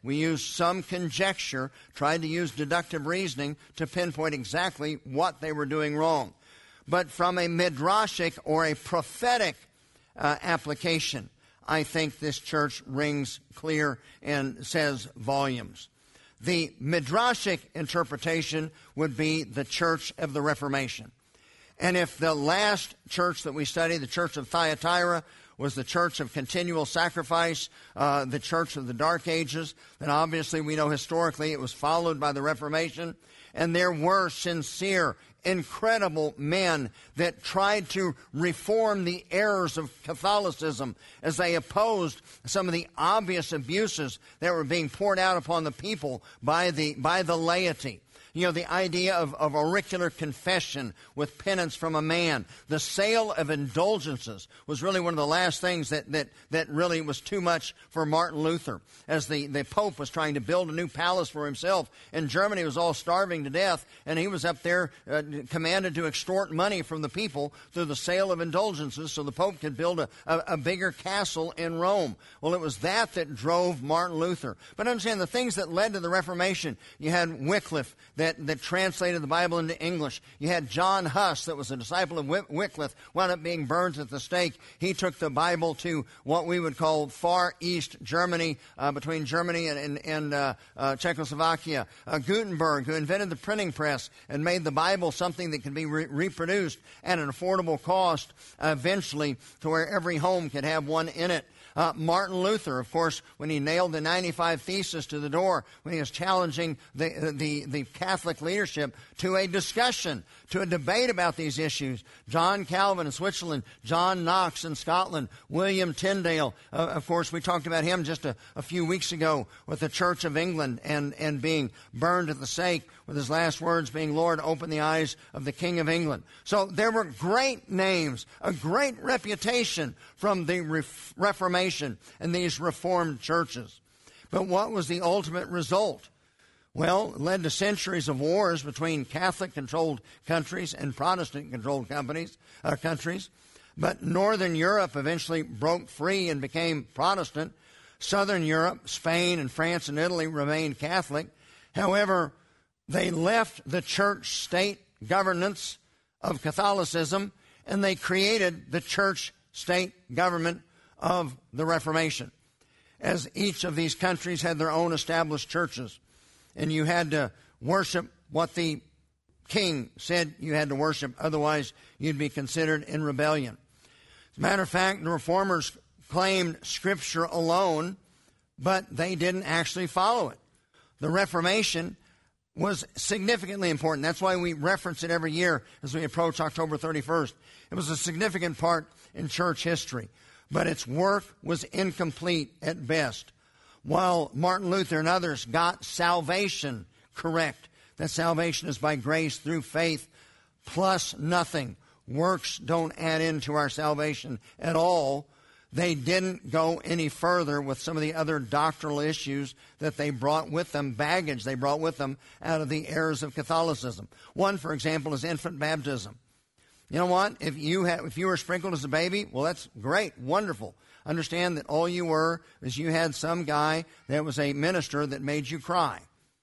we used some conjecture, tried to use deductive reasoning to pinpoint exactly what they were doing wrong. But from a midrashic or a prophetic uh, application, I think this church rings clear and says volumes. The midrashic interpretation would be the Church of the Reformation. And if the last church that we studied, the Church of Thyatira, was the church of continual sacrifice, uh, the church of the Dark Ages, then obviously we know historically it was followed by the Reformation. And there were sincere, incredible men that tried to reform the errors of Catholicism as they opposed some of the obvious abuses that were being poured out upon the people by the by the laity. You know, the idea of, of auricular confession with penance from a man. The sale of indulgences was really one of the last things that, that, that really was too much for Martin Luther. As the, the Pope was trying to build a new palace for himself, and Germany was all starving to death, and he was up there uh, commanded to extort money from the people through the sale of indulgences so the Pope could build a, a, a bigger castle in Rome. Well, it was that that drove Martin Luther. But understand the things that led to the Reformation. You had Wycliffe, That, that translated the Bible into English. You had John Huss, that was a disciple of Wycliffe, wound up being burned at the stake. He took the Bible to what we would call Far East Germany, uh, between Germany and, and, and uh, uh, Czechoslovakia. Uh, Gutenberg, who invented the printing press and made the Bible something that could be re- reproduced at an affordable cost, uh, eventually to where every home could have one in it. Uh, Martin Luther, of course, when he nailed the ninety-five Theses to the door, when he was challenging the, the, the Catholic leadership to a discussion, to a debate about these issues. John Calvin in Switzerland, John Knox in Scotland, William Tyndale. Uh, of course, we talked about him just a, a few weeks ago with the Church of England and, and being burned at the stake, with his last words being, "Lord, open the eyes of the King of England." So there were great names, a great reputation from the Ref- Reformation and these Reformed churches. But what was the ultimate result? Well, it led to centuries of wars between Catholic-controlled countries and Protestant-controlled companies, uh, countries. But Northern Europe eventually broke free and became Protestant. Southern Europe, Spain and France and Italy remained Catholic. However, they left the church-state governance of Catholicism, and they created the church-state government of the Reformation, as each of these countries had their own established churches. And you had to worship what the king said you had to worship, otherwise you'd be considered in rebellion. As a matter of fact, the Reformers claimed Scripture alone, but they didn't actually follow it. The Reformation was significantly important. That's why we reference it every year as we approach October thirty-first. It was a significant part in church history, but its work was incomplete at best. While Martin Luther and others got salvation correct, that salvation is by grace through faith plus nothing. Works don't add into our salvation at all. They didn't go any further with some of the other doctrinal issues that they brought with them, baggage they brought with them out of the errors of Catholicism. One, for example, is infant baptism. You know what? If you have, if you were sprinkled as a baby, well, that's great, wonderful. Understand that all you were is you had some guy that was a minister that made you cry.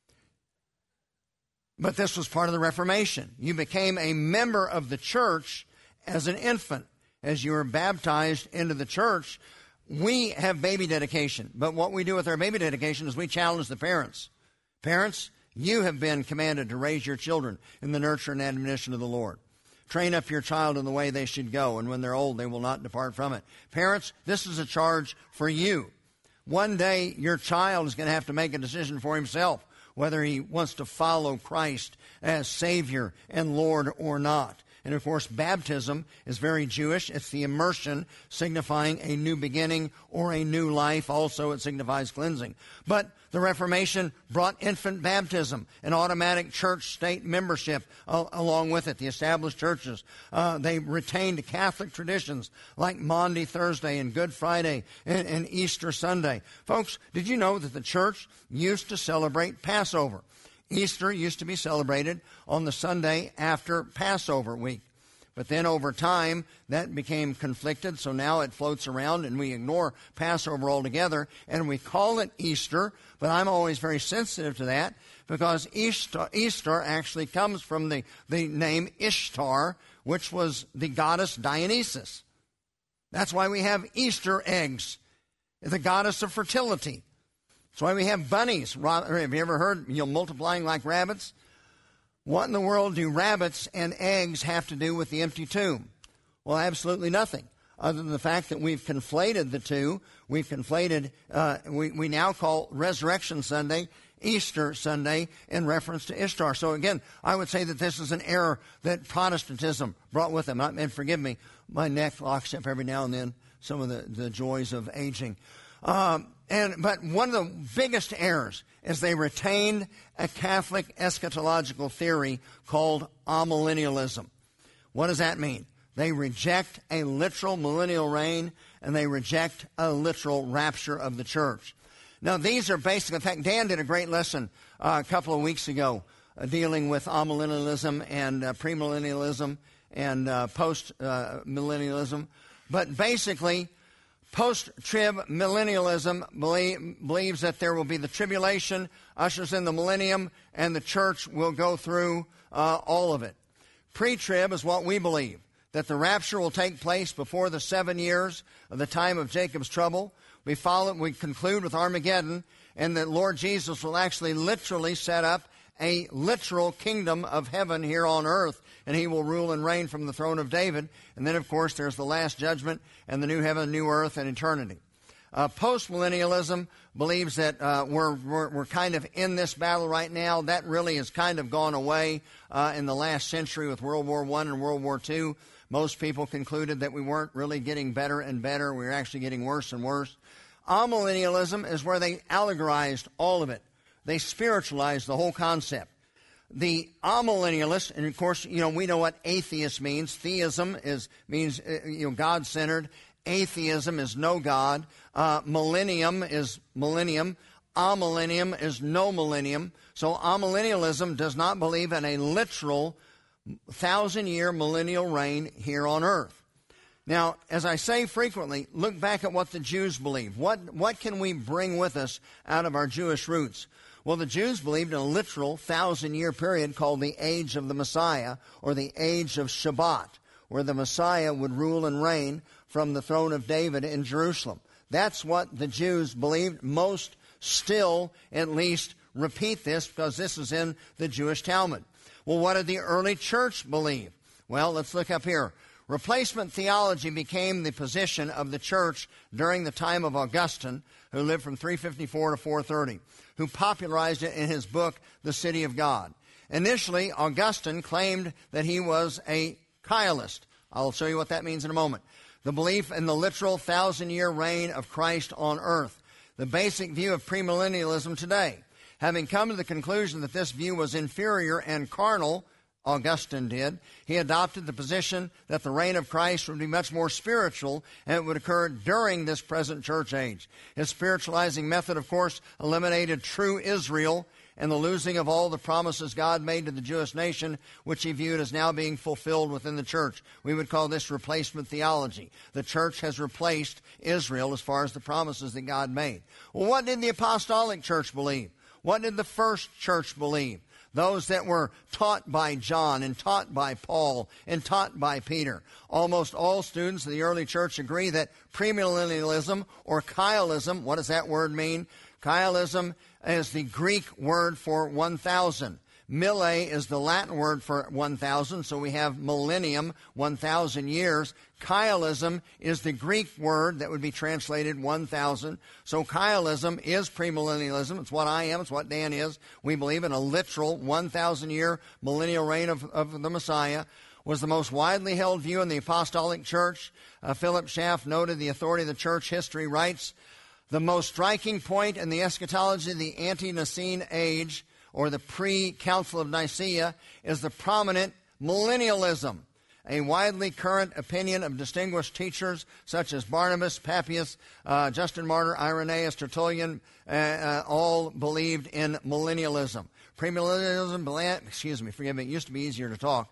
But this was part of the Reformation. You became a member of the church as an infant. As you were baptized into the church, we have baby dedication. But what we do with our baby dedication is we challenge the parents. Parents, you have been commanded to raise your children in the nurture and admonition of the Lord. Train up your child in the way they should go, and when they're old, they will not depart from it. Parents, this is a charge for you. One day, your child is going to have to make a decision for himself, whether he wants to follow Christ as Savior and Lord or not. And, of course, baptism is very Jewish. It's the immersion signifying a new beginning or a new life. Also, it signifies cleansing. But the Reformation brought infant baptism, an automatic church-state membership uh, along with it, the established churches. Uh, they retained Catholic traditions like Maundy Thursday and Good Friday and, and Easter Sunday. Folks, did you know that the church used to celebrate Passover? Easter used to be celebrated on the Sunday after Passover week. But then over time, that became conflicted, so now it floats around and we ignore Passover altogether, and we call it Easter, but I'm always very sensitive to that because Easter, Easter actually comes from the, the name Ishtar, which was the goddess Dionysus. That's why we have Easter eggs, the goddess of fertility. That's why we have bunnies. Have you ever heard, you know, multiplying like rabbits? What in the world do rabbits and eggs have to do with the empty tomb? Well, absolutely nothing, other than the fact that we've conflated the two. We've conflated, uh, we, we now call Resurrection Sunday Easter Sunday in reference to Ishtar. So again, I would say that this is an error that Protestantism brought with them. And forgive me, my neck locks up every now and then, some of the, the joys of aging. Um, and but one of the biggest errors is they retained a Catholic eschatological theory called amillennialism. What does that mean? They reject a literal millennial reign, and they reject a literal rapture of the church. Now, these are basic. In fact, Dan did a great lesson uh, a couple of weeks ago uh, dealing with amillennialism and uh, premillennialism and uh, post-millennialism. Uh, but basically, post-trib millennialism believe, believes that there will be the tribulation, ushers in the millennium, and the church will go through uh, all of it. Pre-trib is what we believe, that the rapture will take place before the seven years of the time of Jacob's trouble. We follow, we conclude with Armageddon, and that Lord Jesus will actually literally set up a literal kingdom of heaven here on earth, and he will rule and reign from the throne of David. And then, of course, there's the last judgment and the new heaven, new earth, and eternity. Uh, Post-millennialism believes that uh, we're, we're we're kind of in this battle right now. That really has kind of gone away uh, in the last century with World War One and World War Two. Most people concluded that we weren't really getting better and better. We were actually getting worse and worse. Amillennialism is where they allegorized all of it. They spiritualized the whole concept. The amillennialists, and of course, you know, we know what atheist means. Theism is means you know God-centered. Atheism is no God. Uh, millennium is millennium. Amillennium is no millennium. So amillennialism does not believe in a literal thousand-year millennial reign here on earth. Now, as I say frequently, look back at what the Jews believe. What, what can we bring with us out of our Jewish roots? Well, the Jews believed in a literal thousand-year period called the Age of the Messiah, or the Age of Shabbat, where the Messiah would rule and reign from the throne of David in Jerusalem. That's what the Jews believed. Most still, at least, repeat this because this is in the Jewish Talmud. Well, what did the early church believe? Well, let's look up here. Replacement theology became the position of the church during the time of Augustine, who lived from three fifty-four to four thirty, who popularized it in his book, The City of God. Initially, Augustine claimed that he was a Kylist. I'll show you what that means in a moment. The belief in the literal thousand-year reign of Christ on earth. The basic view of premillennialism today. Having come to the conclusion that this view was inferior and carnal, Augustine did, he adopted the position that the reign of Christ would be much more spiritual and it would occur during this present church age. His spiritualizing method, of course, eliminated true Israel and the losing of all the promises God made to the Jewish nation, which he viewed as now being fulfilled within the church. We would call this replacement theology. The church has replaced Israel as far as the promises that God made. Well, what did the apostolic church believe? What did the first church believe? Those that were taught by John and taught by Paul and taught by Peter. Almost all students of the early church agree that premillennialism or Kylism, what does that word mean? Kylism is the Greek word for one thousand. Mille is the Latin word for one thousand, so we have millennium, one thousand years. Kylism is the Greek word that would be translated one thousand. So Kylism is premillennialism. It's what I am. It's what Dan is. We believe in a literal one thousand year millennial reign of, of the Messiah. Was the most widely held view in the apostolic church. Uh, Philip Schaff noted the authority of the church history writes, the most striking point in the eschatology of the ante-Nicene age, or the pre-Council of Nicaea, is the prominent millennialism, a widely current opinion of distinguished teachers such as Barnabas, Papias, uh, Justin Martyr, Irenaeus, Tertullian, uh, uh, all believed in millennialism. Premillennialism, excuse me, forgive me, it used to be easier to talk.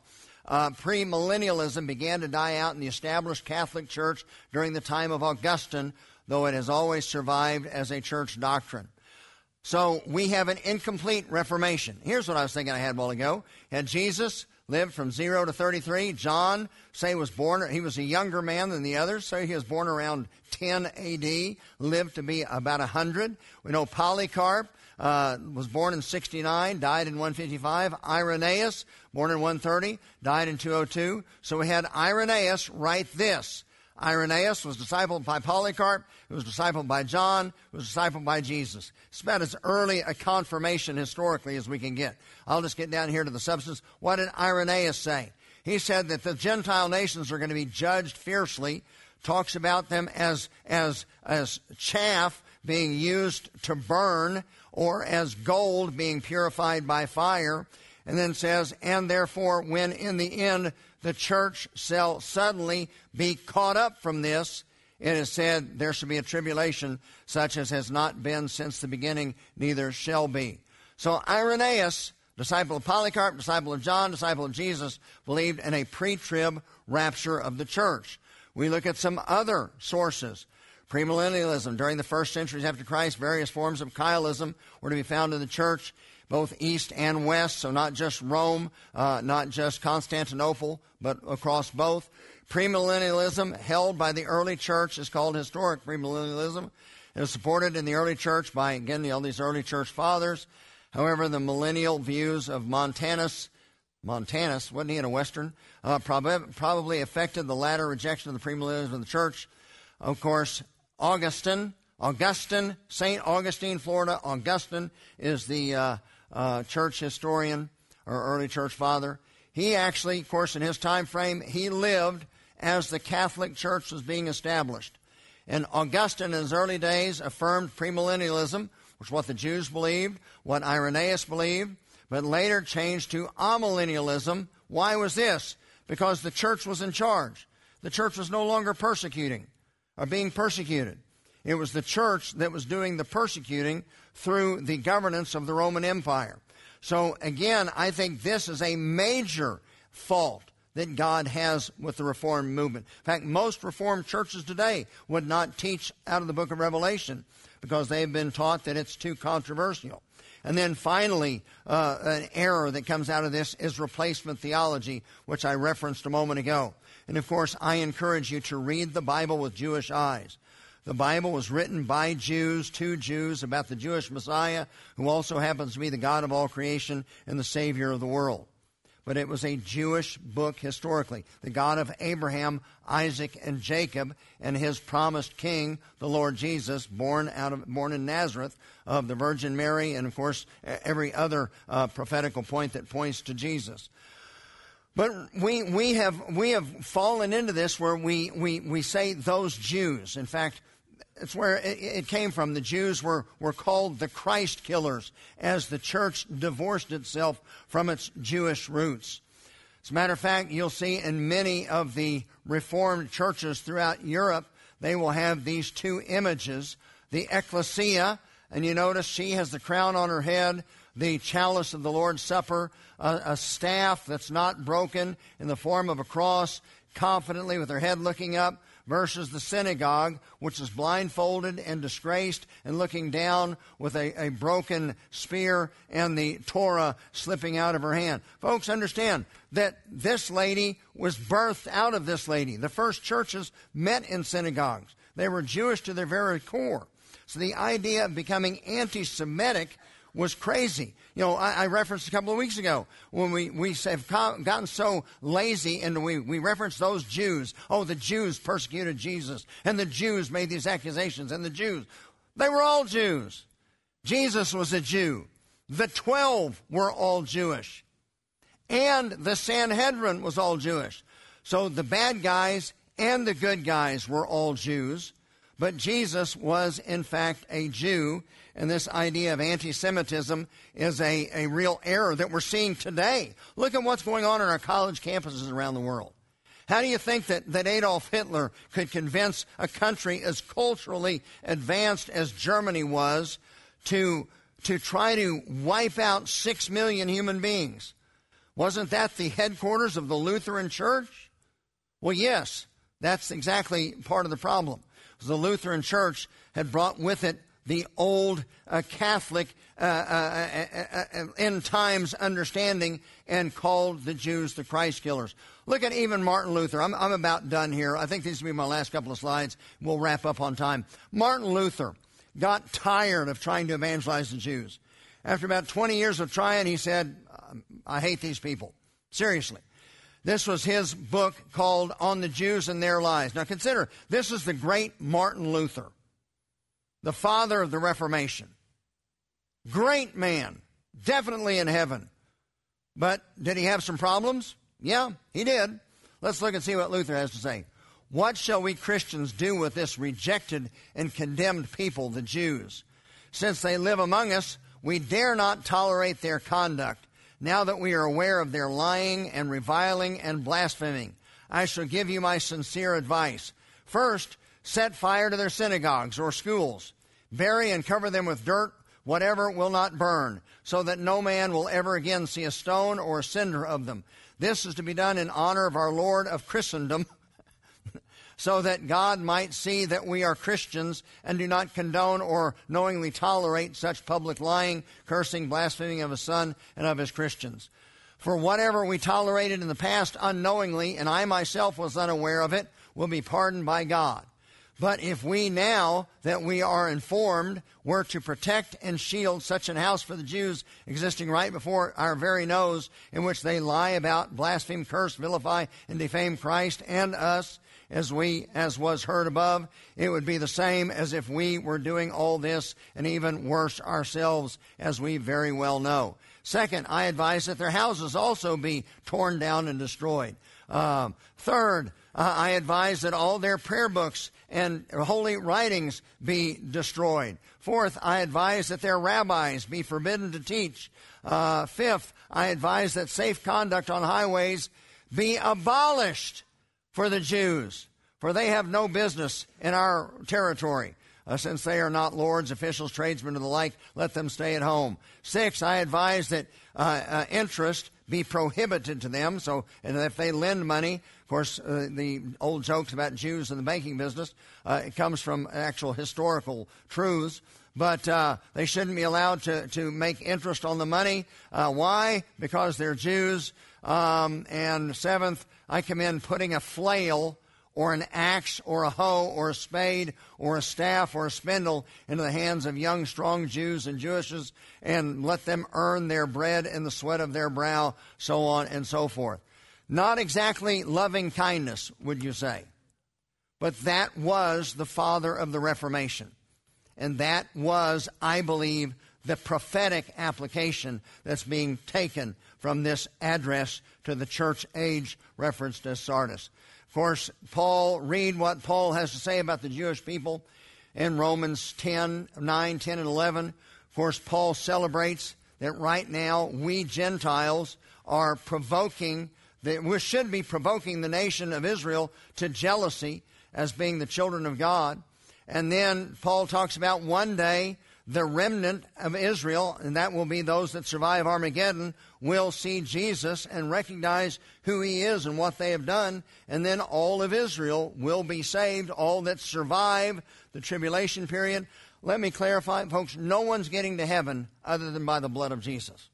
uh, premillennialism began to die out in the established Catholic Church during the time of Augustine, though it has always survived as a church doctrine. So we have an incomplete Reformation. Here's what I was thinking I had a while ago. Had Jesus lived from zero to thirty-three. John, say, was born, he was a younger man than the others, so he was born around ten A D, lived to be about one hundred. We know Polycarp uh, was born in sixty-nine, died in one fifty-five. Irenaeus, born in one thirty, died in two oh two. So we had Irenaeus write this. Irenaeus was discipled by Polycarp, he was discipled by John, he was discipled by Jesus. It's about as early a confirmation historically as we can get. I'll just get down here to the substance. What did Irenaeus say? He said that the Gentile nations are going to be judged fiercely, talks about them as, as, as chaff being used to burn, or as gold being purified by fire, and then says, and therefore when in the end the church shall suddenly be caught up from this, it is said there shall be a tribulation such as has not been since the beginning, neither shall be. So Irenaeus, disciple of Polycarp, disciple of John, disciple of Jesus, believed in a pre-trib rapture of the church. We look at some other sources. Premillennialism. During the first centuries after Christ, various forms of chiasm were to be found in the church, both east and west, so not just Rome, uh, not just Constantinople, but across both. Premillennialism, held by the early church, is called historic premillennialism. It was supported in the early church by, again, all these early church fathers. However, the millennial views of Montanus, Montanus, wasn't he in a Western, uh, prob- probably affected the latter rejection of the premillennialism of the church. Of course, Augustine, Augustine, Saint Augustine, Florida. Augustine is the uh, uh, church historian or early church father. He actually, of course, in his time frame, he lived as the Catholic Church was being established. And Augustine, in his early days, affirmed premillennialism, which is what the Jews believed, what Irenaeus believed, but later changed to amillennialism. Why was this? Because the church was in charge. The church was no longer persecuting or being persecuted. It was the church that was doing the persecuting through the governance of the Roman Empire. So again, I think this is a major fault that God has with the Reformed movement. In fact, most Reformed churches today would not teach out of the book of Revelation because they've been taught that it's too controversial. And then finally, uh, an error that comes out of this is replacement theology, which I referenced a moment ago. And of course, I encourage you to read the Bible with Jewish eyes. The Bible was written by Jews to Jews about the Jewish Messiah, who also happens to be the God of all creation and the Savior of the world. But it was a Jewish book historically. The God of Abraham, Isaac, and Jacob, and his promised king, the Lord Jesus, born out of born in Nazareth of the Virgin Mary, and of course every other uh, prophetical point that points to Jesus. But we we have we have fallen into this where we we, we say those Jews. In fact, it's where it, it came from. The Jews were, were called the Christ killers as the church divorced itself from its Jewish roots. As a matter of fact, you'll see in many of the Reformed churches throughout Europe, they will have these two images. The ecclesia, and you notice she has the crown on her head, the chalice of the Lord's Supper, a, a staff that's not broken in the form of a cross, confidently with her head looking up, versus the synagogue, which is blindfolded and disgraced and looking down with a, a broken spear and the Torah slipping out of her hand. Folks, understand that this lady was birthed out of this lady. The first churches met in synagogues. They were Jewish to their very core. So the idea of becoming anti-Semitic was crazy. You know, I, I referenced a couple of weeks ago when we, we have gotten so lazy and we, we referenced those Jews. Oh, the Jews persecuted Jesus, and the Jews made these accusations, and the Jews. They were all Jews. Jesus was a Jew. The twelve were all Jewish. And the Sanhedrin was all Jewish. So the bad guys and the good guys were all Jews. But Jesus was, in fact, a Jew, and this idea of anti-Semitism is a, a real error that we're seeing today. Look at what's going on in our college campuses around the world. How do you think that, that Adolf Hitler could convince a country as culturally advanced as Germany was to, to try to wipe out six million human beings? Wasn't that the headquarters of the Lutheran Church? Well, yes, that's exactly part of the problem. The Lutheran Church had brought with it the old uh, Catholic uh, uh, uh, uh, end times understanding and called the Jews the Christ killers. Look at even Martin Luther. I'm, I'm about done here. I think these will be my last couple of slides. We'll wrap up on time. Martin Luther got tired of trying to evangelize the Jews. After about twenty years of trying, he said, I hate these people. Seriously. This was his book called On the Jews and Their Lies. Now consider, this is the great Martin Luther, the father of the Reformation. Great man, definitely in heaven. But did he have some problems? Yeah, he did. Let's look and see what Luther has to say. What shall we Christians do with this rejected and condemned people, the Jews? Since they live among us, we dare not tolerate their conduct. Now that we are aware of their lying and reviling and blaspheming, I shall give you my sincere advice. First, set fire to their synagogues or schools. Bury and cover them with dirt, whatever will not burn, so that no man will ever again see a stone or a cinder of them. This is to be done in honor of our Lord of Christendom, so that God might see that we are Christians and do not condone or knowingly tolerate such public lying, cursing, blaspheming of His Son and of His Christians. For whatever we tolerated in the past unknowingly, and I myself was unaware of it, will be pardoned by God. But if we now that we are informed were to protect and shield such an house for the Jews existing right before our very nose, in which they lie about, blaspheme, curse, vilify, and defame Christ and us, as we, as was heard above, it would be the same as if we were doing all this, and even worse ourselves, as we very well know. Second, I advise that their houses also be torn down and destroyed. Um, third, uh, I advise that all their prayer books and holy writings be destroyed. Fourth, I advise that their rabbis be forbidden to teach. Uh, fifth, I advise that safe conduct on highways be abolished for the Jews, for they have no business in our territory. Uh, since they are not lords, officials, tradesmen, and the like, let them stay at home. Six, I advise that uh, uh, interest be prohibited to them. So, and if they lend money, of course, uh, the old jokes about Jews in the banking business, uh, it comes from actual historical truths. But uh, they shouldn't be allowed to, to make interest on the money. Uh, why? Because they're Jews. Um, and seventh, I commend putting a flail or an axe or a hoe or a spade or a staff or a spindle into the hands of young, strong Jews and Jewesses, and let them earn their bread in the sweat of their brow, so on and so forth. Not exactly loving kindness, would you say? But that was the father of the Reformation. And that was, I believe, the prophetic application that's being taken from this address to the church age referenced as Sardis. Of course, Paul, read what Paul has to say about the Jewish people in Romans ten, nine, ten, and eleven. Of course, Paul celebrates that right now we Gentiles are provoking, that we should be provoking the nation of Israel to jealousy as being the children of God. And then Paul talks about one day the remnant of Israel, and that will be those that survive Armageddon, will see Jesus and recognize who He is and what they have done. And then all of Israel will be saved, all that survive the tribulation period. Let me clarify, folks, no one's getting to heaven other than by the blood of Jesus.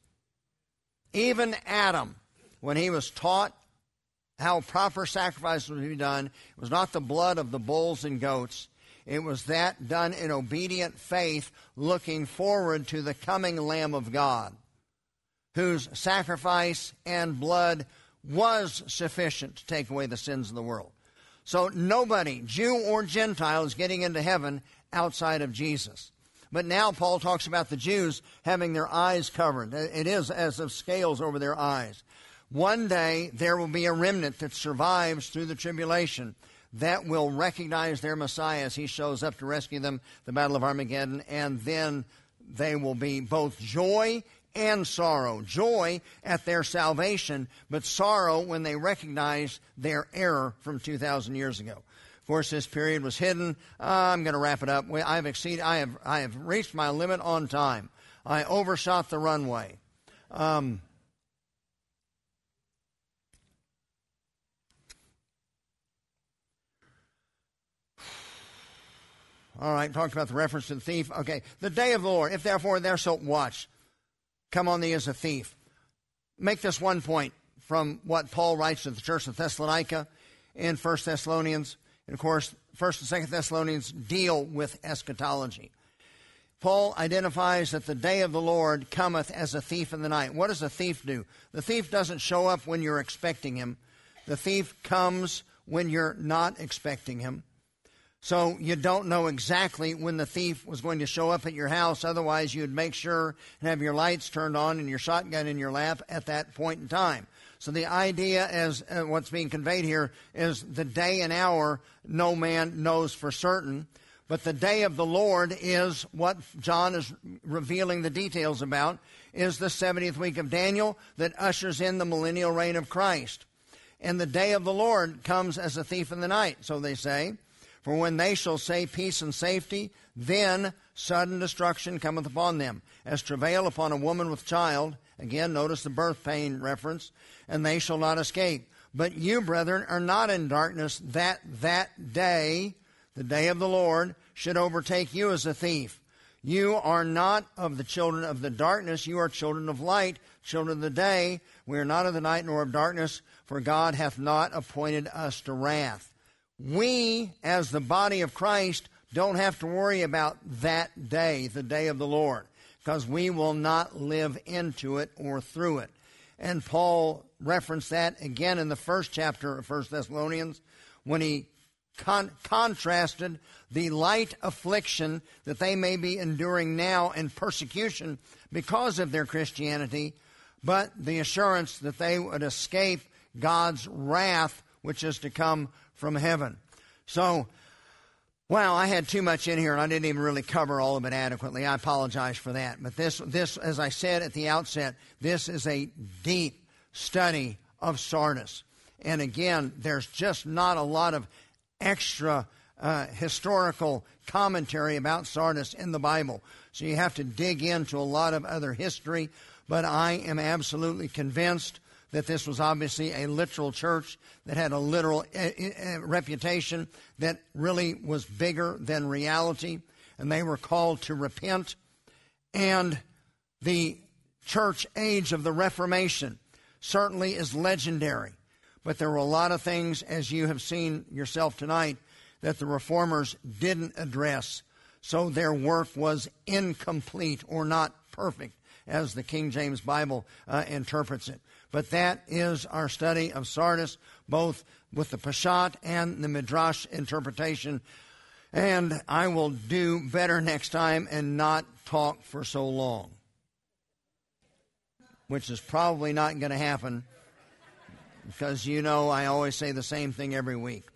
Even Adam, when he was taught how proper sacrifice was to be done, it was not the blood of the bulls and goats. It was that done in obedient faith, looking forward to the coming Lamb of God, whose sacrifice and blood was sufficient to take away the sins of the world. So nobody, Jew or Gentile, is getting into heaven outside of Jesus. But now Paul talks about the Jews having their eyes covered. It is as of scales over their eyes. One day there will be a remnant that survives through the tribulation that will recognize their Messiah as He shows up to rescue them, the Battle of Armageddon, and then they will be both joy and sorrow. Joy at their salvation, but sorrow when they recognize their error from two thousand years ago. Of course, this period was hidden. Uh, I'm going to wrap it up. I've exceeded, I have, I have reached my limit on time. I overshot the runway. Um, All right, talked about the reference to the thief. Okay, the day of the Lord. If therefore thou shalt watch, come on thee as a thief. Make this one point from what Paul writes to the church of Thessalonica in First Thessalonians. And of course, First and Second Thessalonians deal with eschatology. Paul identifies that the day of the Lord cometh as a thief in the night. What does a thief do? The thief doesn't show up when you're expecting him. The thief comes when you're not expecting him. So you don't know exactly when the thief was going to show up at your house. Otherwise, you'd make sure and have your lights turned on and your shotgun in your lap at that point in time. So the idea as uh, what's being conveyed here is the day and hour no man knows for certain. But the day of the Lord is what John is revealing the details about, is the seventieth week of Daniel that ushers in the millennial reign of Christ. And the day of the Lord comes as a thief in the night, so they say. For when they shall say peace and safety, then sudden destruction cometh upon them, as travail upon a woman with child. Again, notice the birth pain reference. And they shall not escape. But you, brethren, are not in darkness, that that day, the day of the Lord, should overtake you as a thief. You are not of the children of the darkness, you are children of light, children of the day. We are not of the night nor of darkness, for God hath not appointed us to wrath. We, as the body of Christ, don't have to worry about that day, the day of the Lord, because we will not live into it or through it. And Paul referenced that again in the first chapter of First Thessalonians when he Con- contrasted the light affliction that they may be enduring now and persecution because of their Christianity, but the assurance that they would escape God's wrath, which is to come from heaven. So, wow, I had too much in here, and I didn't even really cover all of it adequately. I apologize for that. But this, this, as I said at the outset, this is a deep study of Sardis. And again, there's just not a lot of extra uh, historical commentary about Sardis in the Bible. So you have to dig into a lot of other history. But I am absolutely convinced that this was obviously a literal church that had a literal uh, uh, reputation that really was bigger than reality. And they were called to repent. And the church age of the Reformation certainly is legendary. But there were a lot of things, as you have seen yourself tonight, that the reformers didn't address. So their work was incomplete or not perfect, as the King James Bible uh, interprets it. But that is our study of Sardis, both with the Peshat and the Midrash interpretation. And I will do better next time and not talk for so long, which is probably not going to happen. Because, you know, I always say the same thing every week.